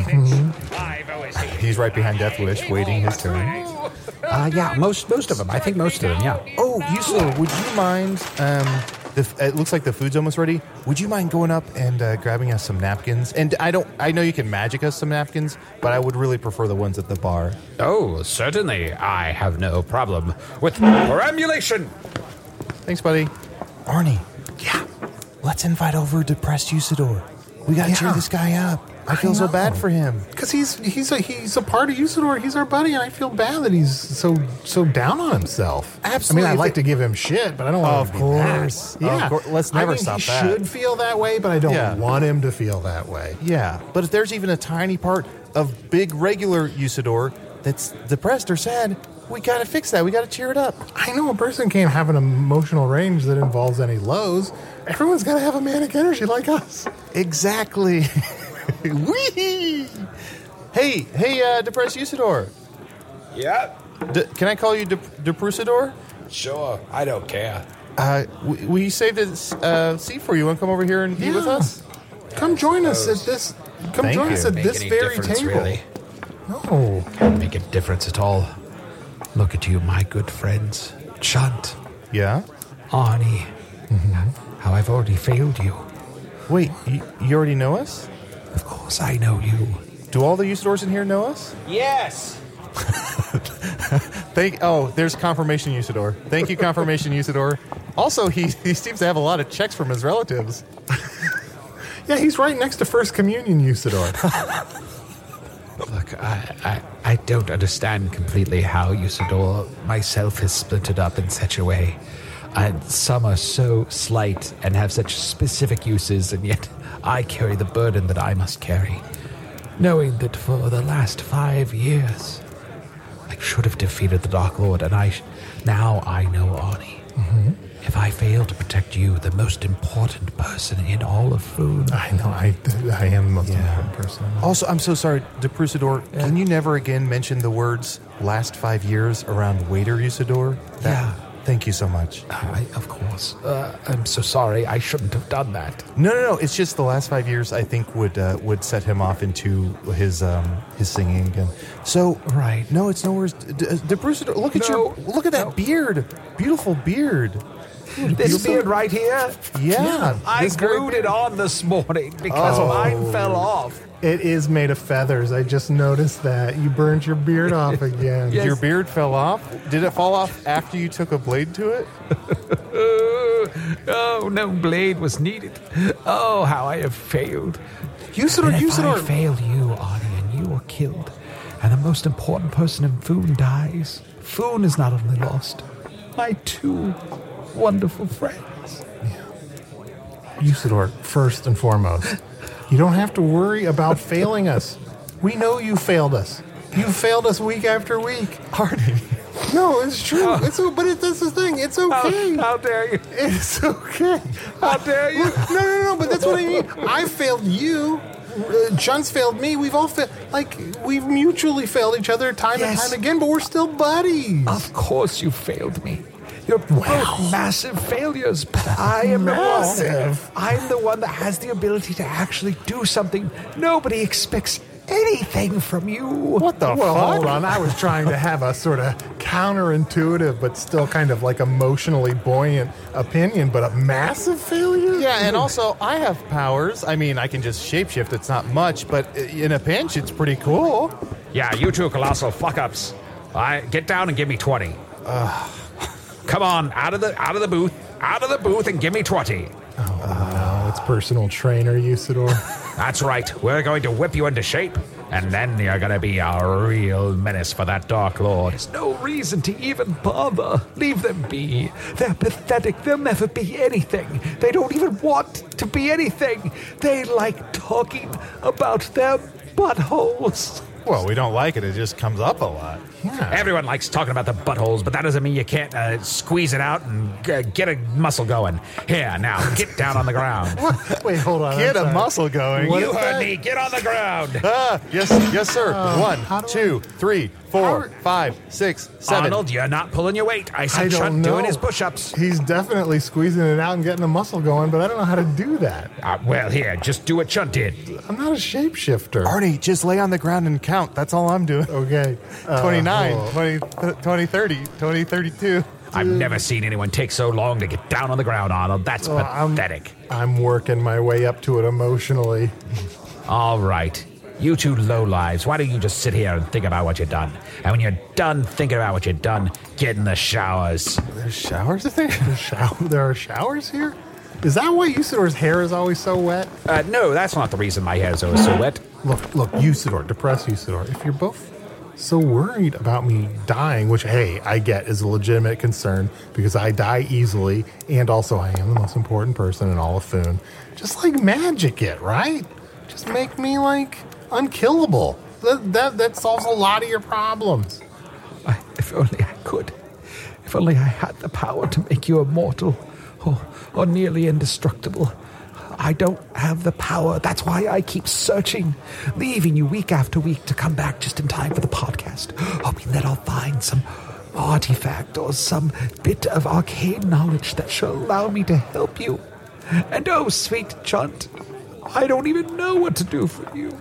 He's right behind Death Wish, waiting his turn. Uh, yeah, most most of them. I think most of them, yeah. Oh, Usador, would you mind um, the, it looks like the food's almost ready. Would you mind going up and uh, grabbing us some napkins? And I don't, I know you can magic us some napkins, but I would really prefer the ones at the bar. Oh, certainly. I have no problem with perambulation. Thanks, buddy. Arnie. Yeah. Let's invite over depressed Usador. We gotta Yeah. cheer this guy up. I feel I so know. bad for him. Because he's he's a he's a part of Usador. He's our buddy, and I feel bad that he's so so down on himself. Absolutely. I mean, I like to give him shit, but I don't want Of him to course. be that. Of course. Let's never I mean, stop he that. should feel that way, but I don't Yeah. want him to feel that way. Yeah, but if there's even a tiny part of big regular Usador that's depressed or sad, we gotta fix that. We gotta cheer it up. I know a person can't have an emotional range that involves any lows. Everyone's got to have a manic energy like us. Exactly. Wee! Hey, hey, uh, depressed Usador. Yeah, D- can I call you De- Deprusador? sure. I don't care. Uh, we, we saved a uh, seat for you. Want to come over here and eat with Yeah. us? Come join us at this. Come Thank join you. us at Make this any very difference, table. really. No. Can't make a difference at all. Look at you, my good friends. Chunt, Yeah. Arnie. How I've already failed you. Wait, you, you already know us? Of course I know you. Do all the Usadors in here know us? Yes. Thank. Oh, there's confirmation Usador. Thank you, confirmation Usador. Also, he he seems to have a lot of checks from his relatives. Yeah, he's right next to First Communion Usador. Look, I, I, I don't understand completely how Usador myself has splintered up in such a way. And some are so slight and have such specific uses, and yet I carry the burden that I must carry. Knowing that for the last five years, I should have defeated the Dark Lord, and I sh- now I know Arnie. Mm-hmm. If I fail to protect you, the most important person in all of food. I know, I, I am the most important person. Also, I'm so sorry, Deprusador. Can you never again mention the words "last five years" around waiter Usador? That- Yeah. Thank you so much. I, of course. Uh, I'm so sorry. I shouldn't have done that. No, no, no. It's just the last five years. I think would uh, would set him off into his um, his singing again. So Right. No, it's no worse. D- uh, Deprusador, look at No. your look at that No. beard. Beautiful beard. This beard right here, Yeah. I this very glued it on this morning because Oh. mine fell off. It is made of feathers. I just noticed that. You burned your beard off again. Your beard fell off? Did it fall off after you took a blade to it? Oh, no blade was needed. Oh, how I have failed. Usador, And if I Usador. fail you, Arnie, and you are killed, and the most important person in Foon dies, Foon is not only lost, my two wonderful friends. Usador, first and foremost, you don't have to worry about failing us. We know you failed us. You failed us week after week. Arnie. No, it's true. It's o- but it, that's the thing. It's okay. How, how dare you? It's okay. How dare you? No, no, no. But that's what I mean. I failed you. Uh, John's failed me. We've all failed. Like we've mutually failed each other time Yes. and time again. But we're still buddies. Of course you failed me. You're both massive failures, but I am Massive? the one. I'm the one that has the ability to actually do something. Nobody expects anything from you. What the Well, fuck? hold on. I was trying to have a sort of counterintuitive, but still kind of like emotionally buoyant opinion, but a massive failure? Yeah, and also I have powers. I mean, I can just shapeshift. It's not much, but in a pinch, it's pretty cool. Yeah, you two colossal fuck-ups. I get down and give me twenty. Come on, out of the out of the booth, out of the booth, and give me twenty. Oh, it's personal trainer, Usador. That's right. We're going to whip you into shape, and then you're going to be a real menace for that Dark Lord. There's no reason to even bother. Leave them be. They're pathetic. They'll never be anything. They don't even want to be anything. They like talking about their buttholes. Well, we don't like it. It just comes up a lot. Yeah. Everyone likes talking about the buttholes, but that doesn't mean you can't uh, squeeze it out and uh, get a muscle going. Here, now, get down on the ground. Wait, hold on. Get I'm a sorry. muscle going. You heard me. Get on the ground. Ah, yes, yes, sir. One, how do two, three, four, How- five, six, seven. Arnold, you're not pulling your weight. I I see don't Chunt know. doing his push-ups. He's definitely squeezing it out and getting the muscle going, but I don't know how to do that. Uh, well, here, just do what Chunt did. I'm not a shapeshifter. Arnie, just lay on the ground and count. That's all I'm doing. Okay. Uh, twenty-nine, oh. twenty, twenty, thirty, twenty, thirty-two. I've never seen anyone take so long to get down on the ground, Arnold. That's Well, I'm- pathetic. I'm working my way up to it emotionally. All right. You two lowlives, why don't you just sit here and think about what you've done? And when you're done thinking about what you've done, get in the showers. There's showers in there? Shower, there are showers here? Is that why Usador's hair is always so wet? Uh, no, that's not the reason my hair is always so wet. Look, look, Usador, depressed Usador. If you're both so worried about me dying, which, hey, I get is a legitimate concern because I die easily, and also I am the most important person in all of Foon. Just like magic it, right? Just make me, like, unkillable. That, that, that solves a lot of your problems. I, if only I could. If only I had the power to make you immortal or, or nearly indestructible. I don't have the power. That's why I keep searching, leaving you week after week to come back just in time for the podcast, hoping that I'll find some artifact or some bit of arcane knowledge that shall allow me to help you. And oh, sweet Chunt, I don't even know what to do for you.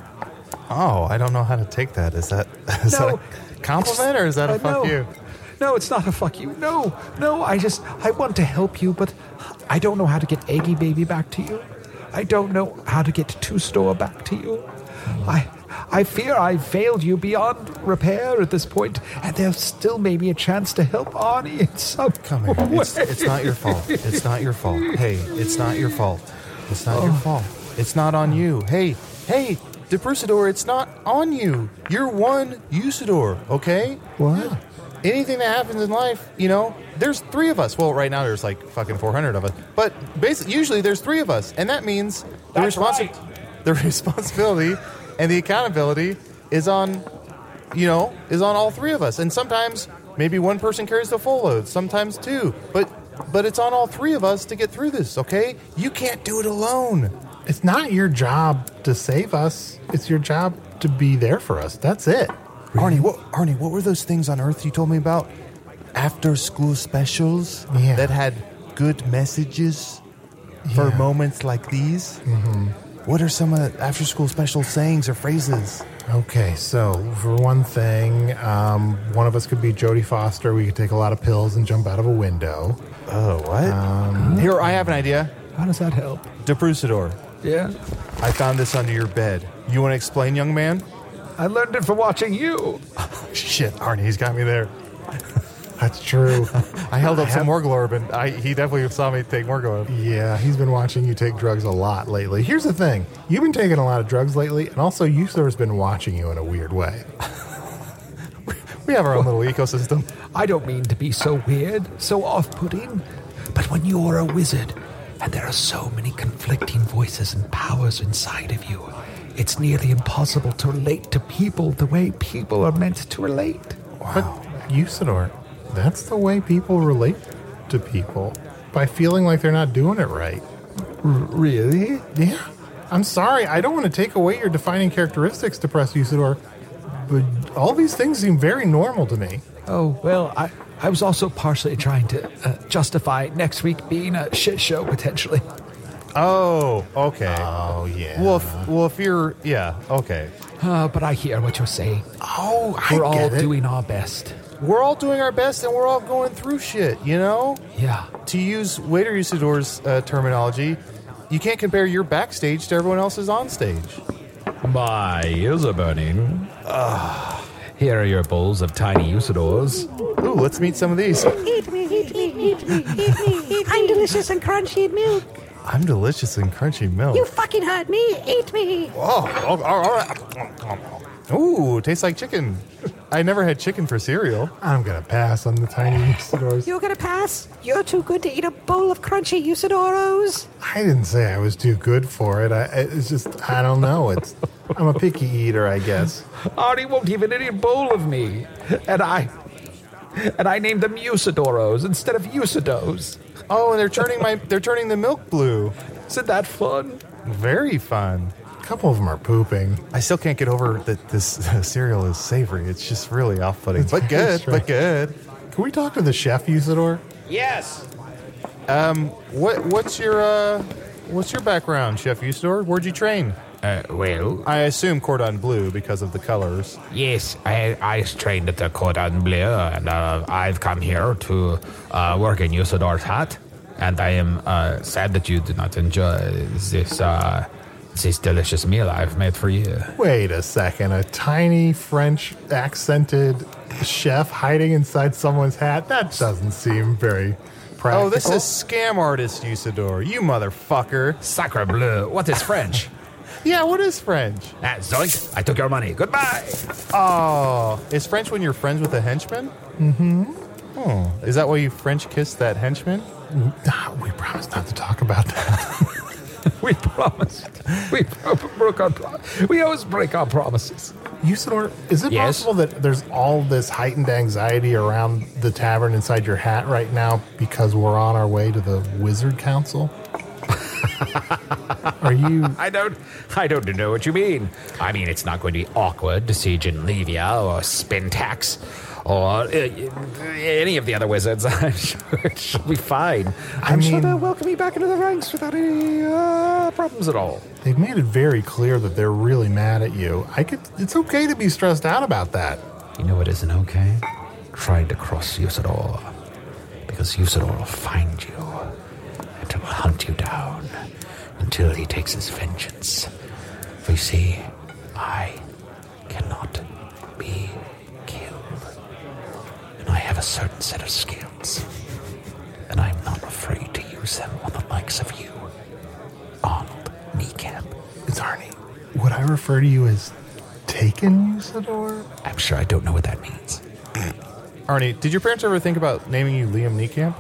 Oh, I don't know how to take that. Is that is No, that a compliment or is that a uh, fuck no. you? No, it's not a fuck you. No, no, I just, I want to help you, but I don't know how to get Eggy Baby back to you. I don't know how to get Two Store back to you. I I fear I've failed you beyond repair at this point, and there's still maybe a chance to help Arnie in some Come here. It's, it's not your fault. It's not your fault. Hey, it's not your fault. It's not your fault. It's not on you. Hey, hey, Deprusador, it's not on you. You're one Usador, okay? What? Anything that happens in life, you know, there's three of us. Well, right now there's like fucking four hundred of us. But basically, usually there's three of us. And that means the, That's responsi- right. the responsibility and the accountability is on, you know, is on all three of us. And sometimes maybe one person carries the full load, sometimes two. But but it's on all three of us to get through this, okay? You can't do it alone. It's not your job to save us. It's your job to be there for us. That's it. Arnie, what Arnie, what were those things on Earth you told me about? After school specials Yeah. that had good messages for Yeah. moments like these? Mm-hmm. What are some of the after school special sayings or phrases? Okay, so for one thing, um, one of us could be Jodie Foster. We could take a lot of pills and jump out of a window. Oh, what? Um, Here, I have an idea. How does that help? Deprusador, Yeah, I found this under your bed. You want to explain, young man? I learned it from watching you. Shit, Arnie, he's got me there. That's true. I held up I some have- Morglorb, and I, he definitely saw me take Morglorb. Yeah, he's been watching you take drugs a lot lately. Here's the thing. You've been taking a lot of drugs lately, and also Usador's been watching you in a weird way. We have our own little ecosystem. I don't mean to be so weird, so off-putting, but when you're a wizard and there are so many conflicting voices and powers inside of you, it's nearly impossible to relate to people the way people are meant to relate. But Usador, that's the way people relate to people, by feeling like they're not doing it right. R- really? Yeah. I'm sorry. I don't want to take away your defining characteristics, depressed Usador, but all these things seem very normal to me. Oh, well, I, I was also partially trying to uh, justify next week being a shit show, potentially. Oh, okay. Oh, yeah. Well, if, well, if you're, yeah, okay. Uh, but I hear what you're saying. oh, I We're all get it. doing our best. We're all doing our best, and we're all going through shit, you know? Yeah. To use Waiter Usador's uh, terminology, you can't compare your backstage to everyone else's on stage. My ears are burning. Uh, here are your bowls of tiny Usadors. Ooh, let's meet some of these. Eat me, eat me, eat me, eat me. I'm delicious and crunchy milk. I'm delicious and crunchy milk. You fucking hurt me. Eat me. Oh, oh, all right. Ooh, tastes like chicken. I never had chicken for cereal. I'm going to pass on the tiny Usadors. You're gonna pass? You're too good to eat a bowl of crunchy Usadoros. I didn't say I was too good for it. I, it's just, I don't know. It's I'm a picky eater, I guess. Arnie won't even eat a bowl of me. And I... And I named them Usadoros instead of Usados. Oh, and they're turning my they're turning the milk blue. Isn't that fun? Very fun. A couple of them are pooping. I still can't get over that this uh, cereal is savory. It's just really off-putting, It's but very good, strange. but good. Can we talk to the chef, Usador? Yes. Um, what what's your uh, what's your background, Chef Usador? Where'd you train? Uh, well, I assume cordon bleu because of the colors. yes, I, I trained at the Cordon Bleu, and uh, I've come here to uh, work in Usador's hat. And I am uh, sad that you do not enjoy this uh, this delicious meal I've made for you. Wait a second. A tiny French accented chef hiding inside someone's hat? That doesn't seem very practical. Oh, this is scam artist Usador. You motherfucker. Sacre bleu, what is French? Yeah, what is French? Ah, zoink, I took your money. Goodbye. Oh, is French when you're friends with a henchman? Mm-hmm. Oh, is that why you French kissed that henchman? Nah, we promised not to talk about that. We promised. We broke our pro- We always break our promises. Usador, is it Yes? possible that there's all this heightened anxiety around the tavern inside your hat right now because we're on our way to the Wizard Council? Are you... I don't I don't know what you mean. I mean, it's not going to be awkward to see Genlevia or Spintax or uh, any of the other wizards. I'm sure it should be fine. I I'm sure mean- they'll welcome me back into the ranks without any uh, problems at all. They've made it very clear that they're really mad at you. I could... It's okay to be stressed out about that. You know what isn't okay? Trying to cross Usador. Because Usador will find you and will hunt you down until he takes his vengeance. For you see, I cannot be killed. And I have a certain set of skills. And I'm not afraid to use them on the likes of you. Arnold Kneecap. It's Arnie. Would I refer to you as taken Usador? I'm sure I don't know what that means. Arnie, did your parents ever think about naming you Liam Kneecap?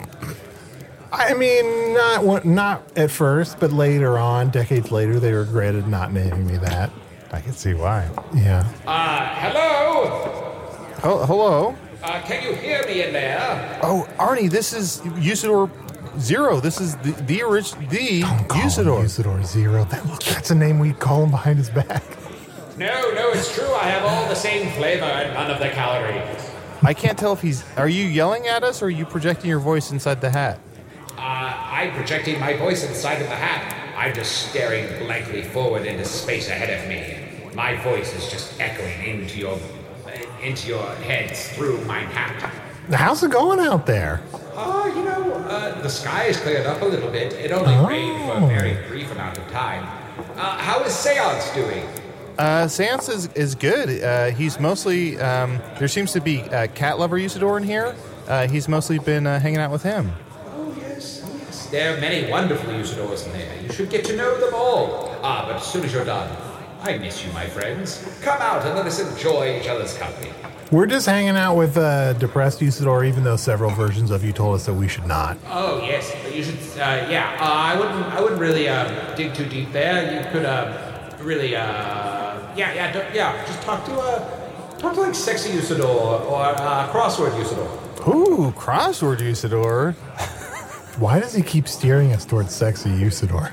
I mean, not one- not at first, but later on, decades later, they regretted not naming me that. I can see why. Yeah. Uh, hello? Oh, hello. Uh, can you hear me in there? Oh, Arnie, this is Usador Zero. This is the the, orig- the Don't call Usador. him Usador Zero. That, look, that's a name we call him behind his back. No, no, it's true. I have all the same flavor and none of the calories. I can't tell if he's... Are you yelling at us, or are you projecting your voice inside the hat? Uh, I'm projecting my voice inside of the hat. I'm just staring blankly forward into space ahead of me. My voice is just echoing into your into your heads through my hat. How's it going out there? Oh, you know, uh, the sky has cleared up a little bit. It only Oh. rained for a very brief amount of time. Uh, how is Seance doing? Uh, Seance is, is good. Uh, he's mostly... Um, there seems to be a cat lover Usador in here. Uh, he's mostly been uh, hanging out with him. Oh, yes, oh, yes. There are many wonderful Usadors in there. You should get to know them all. Ah, but as soon as you're done, I miss you, my friends. Come out and let us enjoy each other's company. We're just hanging out with uh, depressed Usador, even though several versions of you told us that we should not. Oh yes, but you should. Uh, yeah, uh, I wouldn't. I wouldn't really uh, dig too deep there. You could uh, really. Uh, yeah, yeah, don't, yeah. Just talk to uh, talk to like sexy Usador or uh, crossword Usador. Ooh, crossword Usador. Why does he keep steering us towards sexy Usador?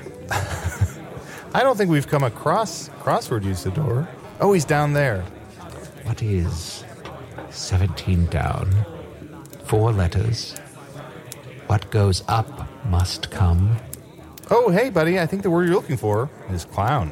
I don't think we've come across crossword Usador. Oh, he's down there. What is seventeen down? Four letters. What goes up must come. Oh, hey, buddy. I think the word you're looking for is clown.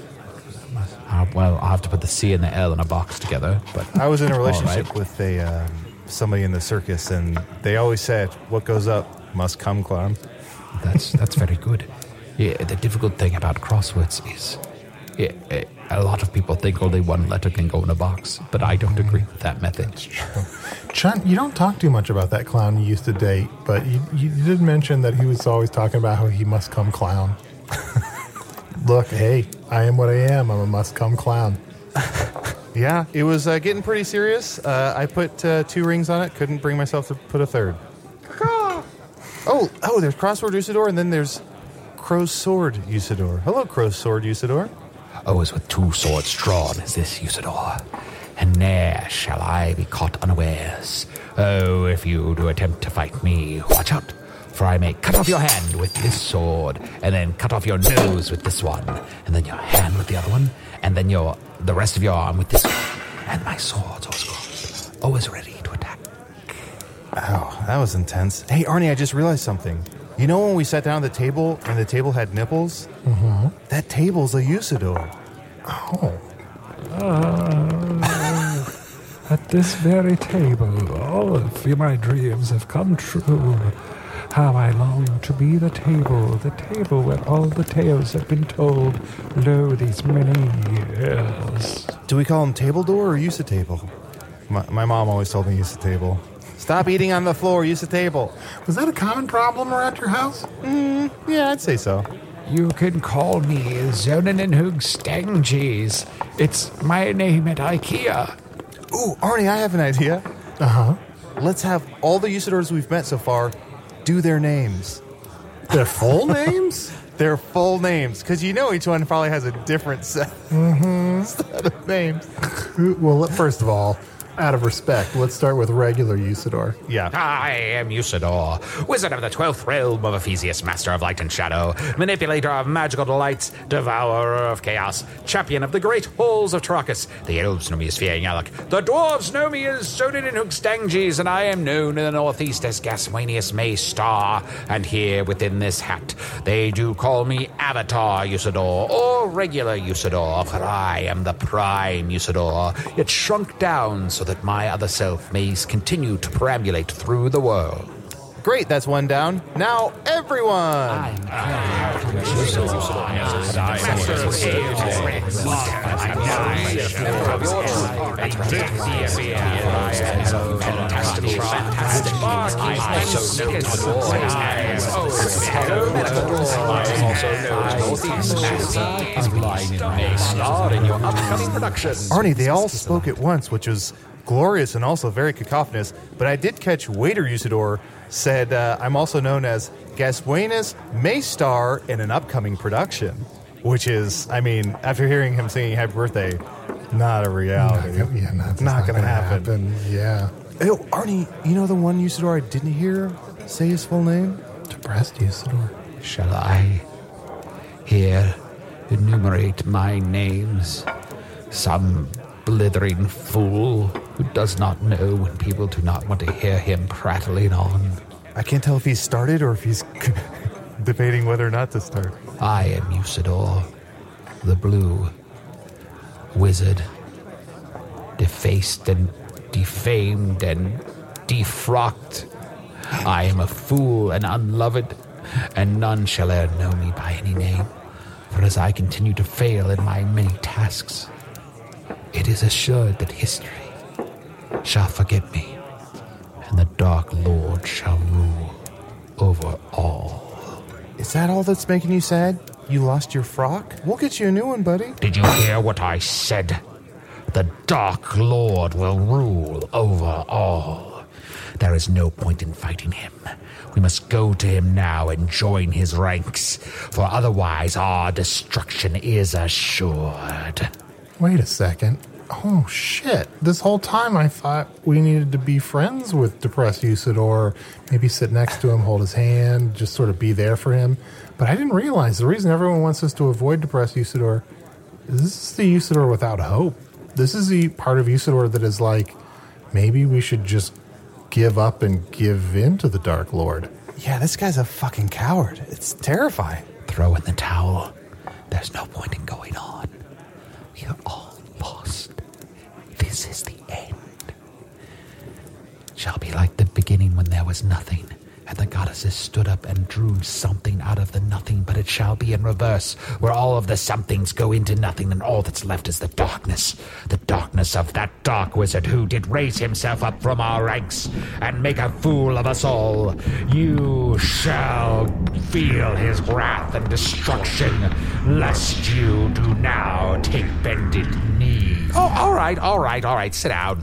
Uh, well, I'll have to put the C and the L in a box together. But I was in a relationship All right. with a um, somebody in the circus, and they always said, "What goes up must come, clown." That's that's very good. Yeah, the difficult thing about crosswords is, yeah, eh, a lot of people think only one letter can go in a box, but I don't agree with that method. Chunt, you don't talk too much about that clown you used to date, but you, you did mention that he was always talking about how he must come clown. Look, hey, I am what I am. I'm a must come clown. Yeah, it was uh, getting pretty serious. Uh, I put uh, two rings on it. Couldn't bring myself to put a third. Oh, oh, there's crossword Usador, and then there's Crow's Sword Usador. Hello, Crow's Sword Usador. Oh, as with two swords drawn is this Usador, and ne'er shall I be caught unawares. Oh, if you do attempt to fight me, watch out, for I may cut off your hand with this sword, and then cut off your nose with this one, and then your hand with the other one, and then your the rest of your arm with this one, and my sword's always crossed, always ready to attack. Wow, that was intense. Hey, Arnie, I just realized something. You know when we sat down at the table and the table had nipples? Mm-hmm. That that table's a Usador. Oh. Uh, at this very table, all of my dreams have come true. How I long to be the table, the table where all the tales have been told, lo, these many years. Do we call him Table Door or Use a Table? My, my mom always told me use a table. Stop eating on the floor, use a table. Was that a common problem around your house? Mm, yeah, I'd say so. You can call me Zonenenhug Stanges. It's my name at IKEA. Ooh, Arnie, I have an idea. Uh-huh. Let's have all the Usadors we've met so far do their names. Their full names? Their full names. Because you know each one probably has a different set, mm-hmm. set of names. Well, first of all, out of respect, let's start with regular Usador. Yeah. I am Usador, wizard of the twelfth realm of Ephesius, master of light and shadow, manipulator of magical delights, devourer of chaos, champion of the great halls of Trachis. The elves know me as Fiangyalak. The dwarves know me as Zonenenhug Stanges, and I am known in the northeast as Gaswanius Maystar. And here within this hat, they do call me Avatar Usador, or regular Usador, for I am the prime Usador, yet shrunk down so that my other self may continue to perambulate through the world. Great, that's one down. Now, everyone! Arnie, they all spoke at once, which was glorious and also very cacophonous, but I did catch Waiter Usador said, uh, I'm also known as Gaswainus Maystar in an upcoming production, which is, I mean, after hearing him singing Happy Birthday, not a reality. Not gonna, yeah, not, not, not going to happen. happen. Yeah. Oh, Arnie, you know the one Usador I didn't hear say his full name? Depressed Usador. Shall I here enumerate my names? Some blithering fool who does not know when people do not want to hear him prattling on. I can't tell if he's started or if he's debating whether or not to start. I am Usador, the blue wizard, defaced and defamed and defrocked. I am a fool and unloved, and none shall e'er know me by any name, for as I continue to fail in my many tasks, it is assured that history shall forget me, and the Dark Lord shall rule over all. Is that all that's making you sad? You lost your frock? We'll get you a new one, buddy. Did you hear what I said? The Dark Lord will rule over all. There is no point in fighting him. We must go to him now and join his ranks, for otherwise our destruction is assured. Wait a second. Oh, shit. This whole time I thought we needed to be friends with Depressed Usador, maybe sit next to him, hold his hand, just sort of be there for him. But I didn't realize the reason everyone wants us to avoid Depressed Usador is this is the Usador without hope. This is the part of Usador that is like, maybe we should just give up and give in to the Dark Lord. Yeah, this guy's a fucking coward. It's terrifying. Throw in the towel. There's no point in going on. We are all lost. This is the end. It shall be like the beginning when there was nothing, and the goddesses stood up and drew something out of the nothing, but it shall be in reverse, where all of the somethings go into nothing, and all that's left is the darkness. The darkness of that dark wizard who did raise himself up from our ranks and make a fool of us all. You shall feel his wrath and destruction, lest you do now take bended knee. Oh, all right, all right, all right, sit down.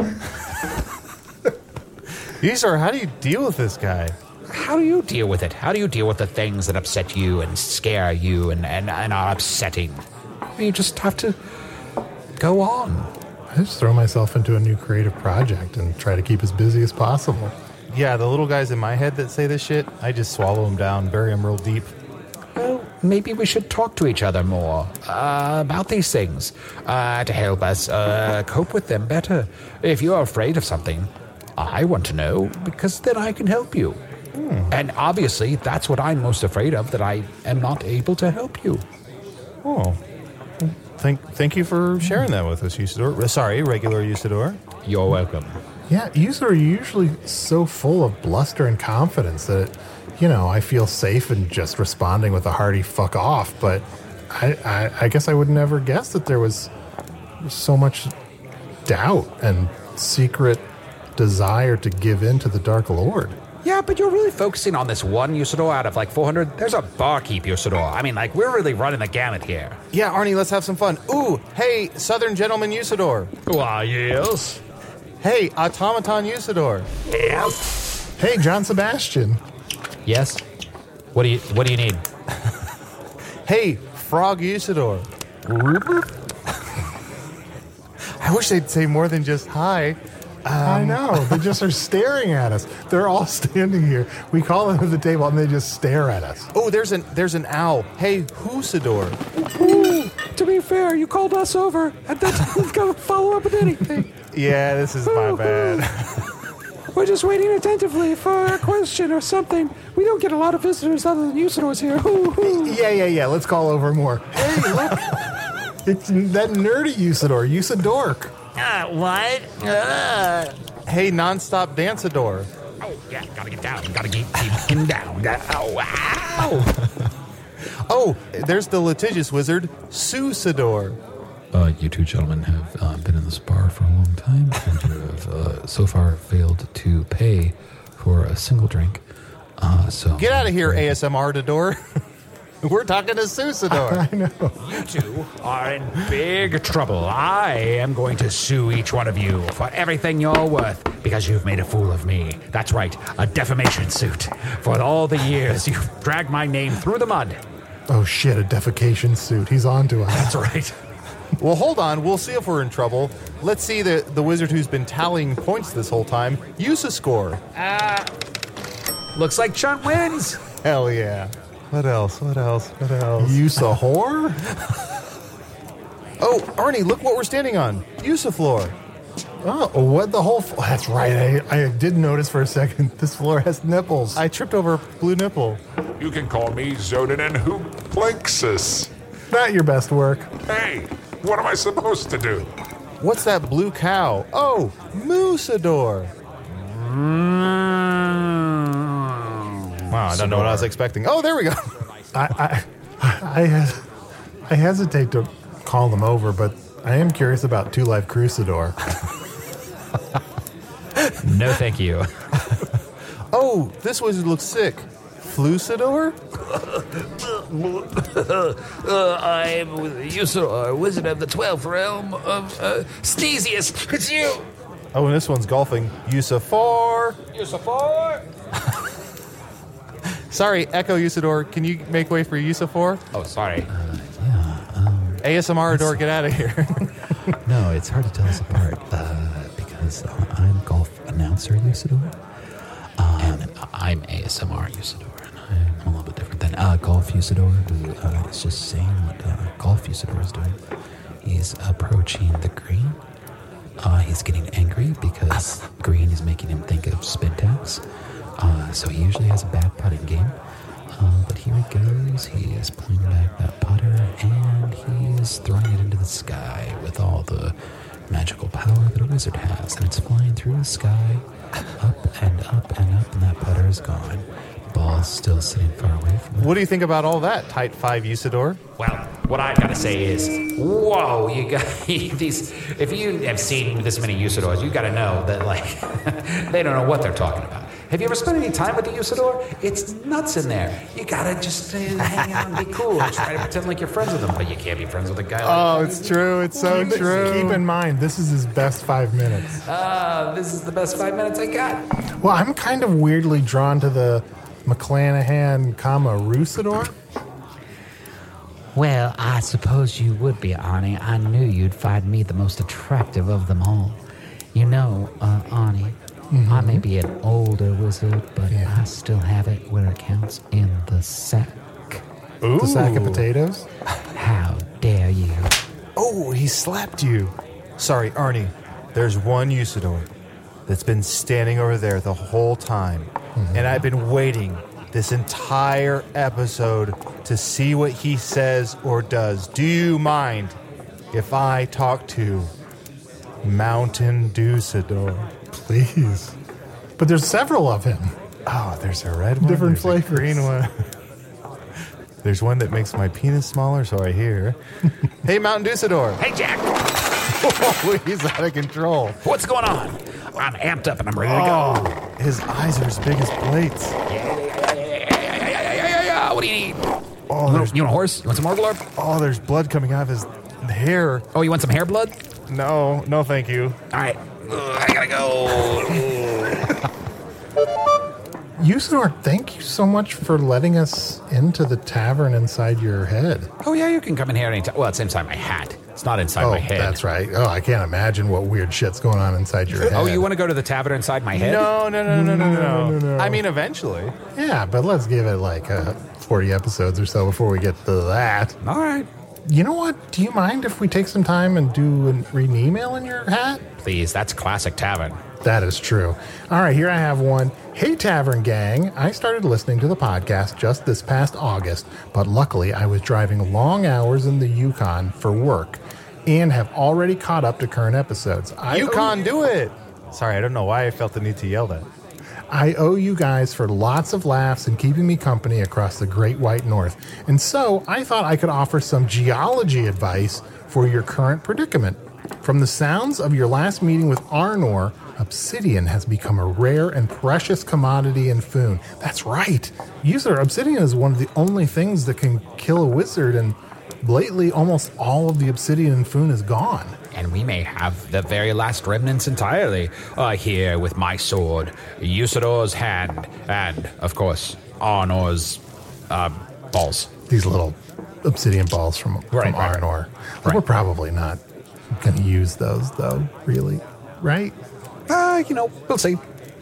Usador, how do you deal with this guy? How do you deal with it? How do you deal with the things that upset you and scare you and, and, and are upsetting? You just have to go on. I just throw myself into a new creative project and try to keep as busy as possible. Yeah, the little guys in my head that say this shit, I just swallow them down, bury them real deep. Well, maybe we should talk to each other more uh, about these things uh, to help us uh, cope with them better. If you're afraid of something, I want to know, because then I can help you. Hmm. And obviously, that's what I'm most afraid of, that I am not able to help you. Oh. Thank thank you for sharing that with us, Usador. Sorry, regular Usador. You're welcome. Yeah, Usador are usually so full of bluster and confidence that, you know, I feel safe in just responding with a hearty fuck off, but I, I, I guess I would never guess that there was so much doubt and secret desire to give in to the Dark Lord. Yeah, but you're really focusing on this one Usador out of like four hundred. There's a barkeep Usador. I mean, like, we're really running the gamut here. Yeah, Arnie, let's have some fun. Ooh, hey, Southern Gentleman Usador. Why, yes. Hey, Automaton Usador. Yes. Hey, John Sebastian. Yes? What do you What do you need? Hey, Frog Usador. I wish they'd say more than just hi. Um, I know. They just are staring at us. They're all standing here. We call them to the table, and they just stare at us. Oh, there's an there's an owl. Hey, Hoosador. Ooh, to be fair, you called us over, and then we've got to follow up with anything. Yeah, this is my bad. We're just waiting attentively for a question or something. We don't get a lot of visitors other than Usadors here. Ooh, ooh. Yeah, yeah, yeah. Let's call over more. Hey, look. It's that nerdy Usador, Usadork. Uh, what? Uh. Hey, Nonstop Danceador. Oh, yeah, gotta get down. Gotta keep, keep him down. Oh, wow. Oh, there's the litigious wizard, Susador. Uh, you two gentlemen have uh, been in this bar for a long time, and you have uh, so far failed to pay for a single drink. Uh, so Get out of here, A S M R Dador. We're talking to Susador. I know. You two are in big trouble. I am going to sue each one of you for everything you're worth because you've made a fool of me. That's right, a defamation suit. For all the years you've dragged my name through the mud. Oh, shit, a defecation suit. He's on to us. That's right. Well, hold on. We'll see if we're in trouble. Let's see the, the wizard who's been tallying points this whole time. Use a score. Uh, looks like Chunt wins. Hell yeah. What else? What else? What else? Use a whore? Oh, Arnie, look what we're standing on. Use a floor. Oh, what the whole... F- that's right. I, I did notice for a second. This floor has nipples. I tripped over a blue nipple. You can call me Zoden Hooplenxus. Not your best work. Hey, what am I supposed to do? What's that blue cow? Oh, Moosador. Wow, I don't know what I was expecting. Oh, there we go. I I, I, hes- I hesitate to call them over, but I am curious about Two Life Crusador. No, thank you. Oh, this wizard looks sick. Flusador? uh, I'm Usador, wizard of the twelfth realm of uh, Stesius. It's you. Oh, and this one's golfing. Usafor. Usafor. Sorry, Echo Usador. Can you make way for Usafor? Oh, sorry. Uh, yeah. Um, A S M R Ador, get out of here. no, it's hard to tell us apart uh, because I'm golf announcer Usador, um, and I'm A S M R Usador. I'm a little bit different than uh, Golf Usador, who uh, is just saying what uh, Golf Usador is doing. He's approaching the green. Uh, he's getting angry because green is making him think of Spintax. Uh, so he usually has a bad putting game. Uh, but here he goes. He is pulling back that putter, and he is throwing it into the sky with all the magical power that a wizard has. And it's flying through the sky, up and up and up, and that putter is gone. Ball's still sitting far away from it. What do you think about all that, Type five Usador? Well, what I gotta say is, whoa, you got these. If you have seen this many Usadors, you gotta know that, like, they don't know what they're talking about. Have you ever spent any time with the Usador? It's nuts in there. You gotta just uh, hang out and be cool and try to pretend like you're friends with them, but you can't be friends with a guy like Oh, it's true. It's so keep, true. Keep in mind, this is his best five minutes. Uh, this is the best five minutes I got. Well, I'm kind of weirdly drawn to the McClanahan, comma, Rusador. Well, I suppose you would be, Arnie. I knew you'd find me the most attractive of them all. You know, uh, Arnie, mm-hmm. I may be an older wizard, but yeah. I still have it where it counts in the sack. Ooh. The sack of potatoes? How dare you? Oh, he slapped you. Sorry, Arnie. There's one Usador that's been standing over there the whole time. Mm-hmm. And I've been waiting this entire episode to see what he says or does. Do you mind if I talk to Mountain Deusador? Please. But there's several of him. Oh, there's a red one. Different there's a flavors. green one. There's one that makes my penis smaller, so I hear. Hey, Mountain Deusador. Hey, Jack. Oh, he's out of control. What's going on? I'm amped up and I'm ready to Oh, go. his eyes are as big as plates. Yeah, yeah, yeah, yeah, yeah, yeah, yeah, yeah. What do you need? Oh, You there's, want, you want a horse? You want some more blood? oh, there's blood coming out of his hair. Oh, you want some hair blood? No, no, thank you. All right. Ugh, I gotta go. Usador, thank you so much for letting us into the tavern inside your head. Oh, yeah, you can come in here anytime. Well, it's inside my hat. It's not inside Oh, my head. that's right. Oh, I can't imagine what weird shit's going on inside your head. Oh, you want to go to the tavern inside my head? No, no, no, no, no, no, No, no, no. I mean, eventually. Yeah, but let's give it like uh, forty episodes or so before we get to that. All right. You know what? Do you mind if we take some time and do an, read an email in your hat? Please, that's classic tavern. That is true. All right, here I have one. Hey, Tavern Gang. I started listening to the podcast just this past August, but luckily I was driving long hours in the Yukon for work and have already caught up to current episodes. I Yukon, owe- do it. Sorry, I don't know why I felt the need to yell that. I owe you guys for lots of laughs and keeping me company across the Great White North. And so I thought I could offer some geology advice for your current predicament. From the sounds of your last meeting with Arnor, obsidian has become a rare and precious commodity in Foon. That's right. User, obsidian is one of the only things that can kill a wizard, and lately almost all of the obsidian in Foon is gone. And we may have the very last remnants entirely uh, here with my sword, Usador's hand, and, of course, Arnor's uh, balls. These little obsidian balls from, Right, from right, Arnor. right. We're probably not going to use those, though, really. Right? Uh, you know, we'll see.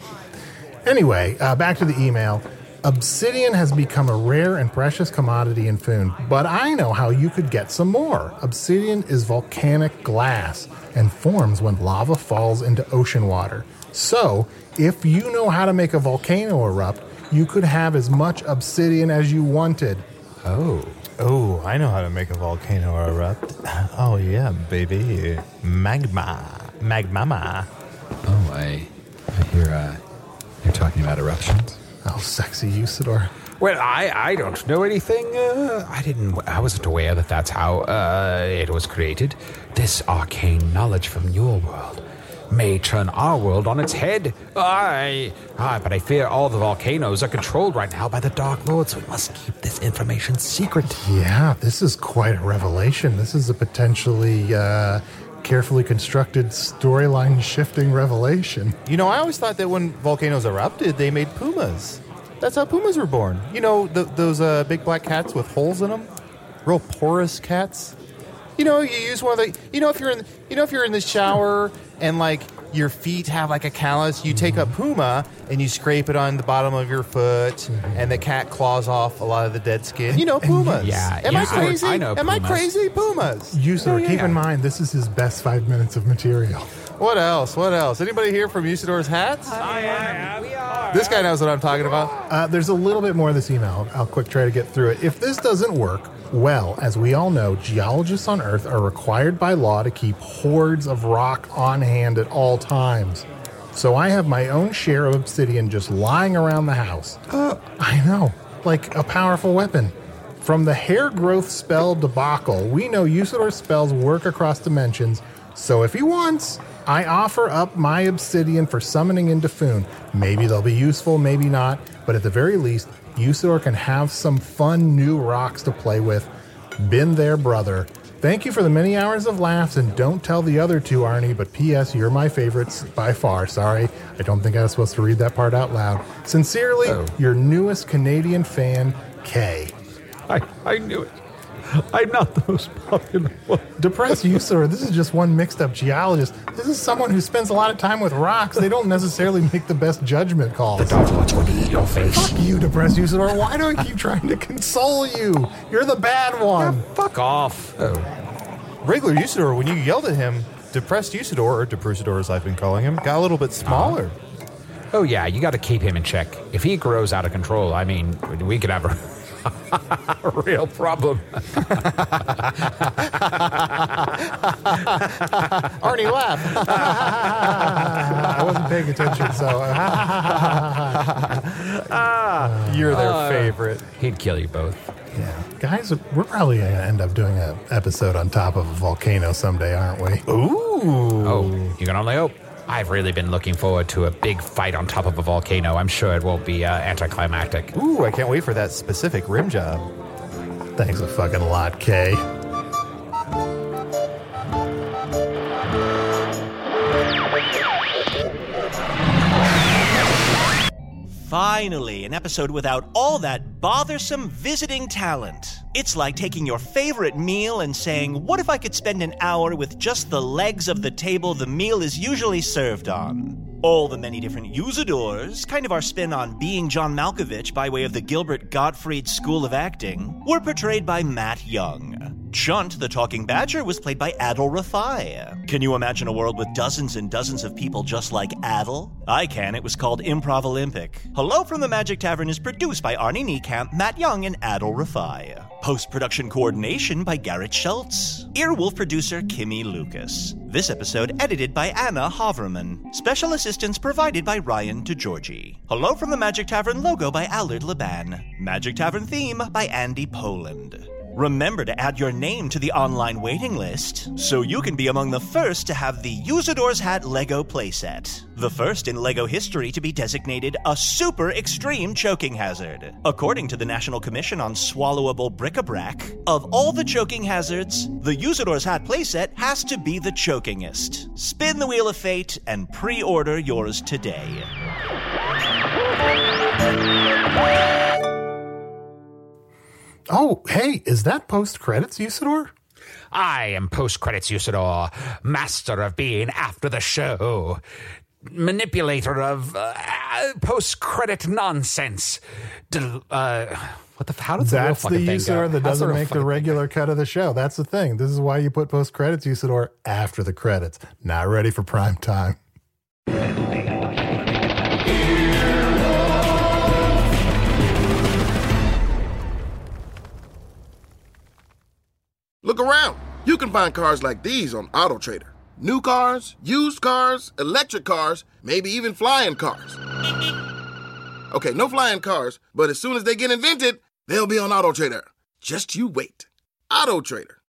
Anyway, uh, back to the email. Obsidian has become a rare and precious commodity in Foon, but I know how you could get some more. Obsidian is volcanic glass and forms when lava falls into ocean water. So, if you know how to make a volcano erupt, you could have as much obsidian as you wanted. Oh. Oh, I know how to make a volcano erupt. Oh, yeah, baby. Magma. Magmama. Oh, I, I hear uh, you're talking about eruptions. Oh, sexy Usador. Well, I, I don't know anything. Uh, I didn't. I wasn't aware that that's how uh, it was created. This arcane knowledge from your world may turn our world on its head. I, ah, but I fear all the volcanoes are controlled right now by the Dark Lord, so we must keep this information secret. Yeah, this is quite a revelation. This is a potentially uh, carefully constructed storyline shifting revelation. You know, I always thought that when volcanoes erupted, they made pumas. That's how pumas were born. You know, the, those uh, big black cats with holes in them, real porous cats. You know, you use one of the. You know, if you're in, you know, if you're in the shower and like your feet have like a callus, you take a puma and you scrape it on the bottom of your foot, mm-hmm. and the cat claws off a lot of the dead skin. You know, pumas. Yeah, Am yeah, I crazy? I know Am I pumas. crazy? Pumas. Usador, Oh, yeah. keep in mind, this is his best five minutes of material. What else? What else? Anybody here from Usador's hats? I am. We are. This guy knows what I'm talking about. Uh, there's a little bit more of this email. I'll quick try to get through it. If this doesn't work, well, as we all know, geologists on Earth are required by law to keep hordes of rock on hand at all times. So I have my own share of obsidian just lying around the house. Uh, I know, like a powerful weapon. From the hair growth spell debacle, we know Usador's spells work across dimensions, so if he wants, I offer up my obsidian for summoning into Foon. Maybe they'll be useful, maybe not, but at the very least, Usador can have some fun new rocks to play with. Been there, brother. Thank you for the many hours of laughs, and don't tell the other two, Arnie, but P S you're my favorites by far. Sorry, I don't think I was supposed to read that part out loud. Sincerely, Oh. your newest Canadian fan, Kay. I, I knew it. I'm not the most popular one. Depressed Usador, this is just one mixed up geologist. This is someone who spends a lot of time with rocks. They don't necessarily make the best judgment calls. Dark Lord's going to eat your face. Fuck you, Depressed Usador. Why do I keep trying to console you? You're the bad one. Fuck off. Oh. Regular Usador, when you yelled at him, depressed Usador, or Deprusador as I've been calling him, got a little bit smaller. Oh, yeah, you got to keep him in check. If he grows out of control, I mean, we could have a, a real problem. Arnie, laugh. I wasn't paying attention, so. ah, You're their uh, favorite. He'd kill you both. Yeah. Guys, we're probably going to end up doing an episode on top of a volcano someday, aren't we? Ooh. Oh, you can only hope. I've really been looking forward to a big fight on top of a volcano. I'm sure it won't be uh, anticlimactic. Ooh, I can't wait for that specific rim job. Thanks a fucking lot, Kay. Finally, an episode without all that bothersome visiting talent. It's like taking your favorite meal and saying, what if I could spend an hour with just the legs of the table the meal is usually served on? All the many different Usadors, kind of our spin on Being John Malkovich by way of the Gilbert Gottfried School of Acting, were portrayed by Matt Young. Chunt, the talking badger, was played by Adal Rafai. Can you imagine a world with dozens and dozens of people just like Adal? I can. It was called Improv Olympic. Hello from the Magic Tavern is produced by Arnie Niekamp, Matt Young, and Adal Rafai. Post-production coordination by Garrett Schultz. Earwolf producer Kimmy Lucas. This episode edited by Anna Hoverman. Special assistance provided by Ryan DeGiorgi. Hello from the Magic Tavern logo by Allard Laban. Magic Tavern theme by Andy Poland. Remember to add your name to the online waiting list, so you can be among the first to have the Usador's Hat Lego playset. The first in Lego history to be designated a super extreme choking hazard. According to the National Commission on Swallowable Bric-a-Brac, of all the choking hazards, the Usador's Hat playset has to be the chokingest. Spin the Wheel of Fate and pre-order yours today. Oh, hey, is that post-credits, Usador? I am post-credits Usador, master of being after the show, manipulator of uh, post-credit nonsense. Del- uh, what the? How does That's the the real fucking thing go? Usador that How's doesn't real make the fucking regular cut of the show. That's the thing. This is why you put post-credits, Usador, after the credits. Not ready for prime time. Look around. You can find cars like these on AutoTrader. New cars, used cars, electric cars, maybe even flying cars. Okay, no flying cars, but as soon as they get invented, they'll be on AutoTrader. Just you wait. AutoTrader.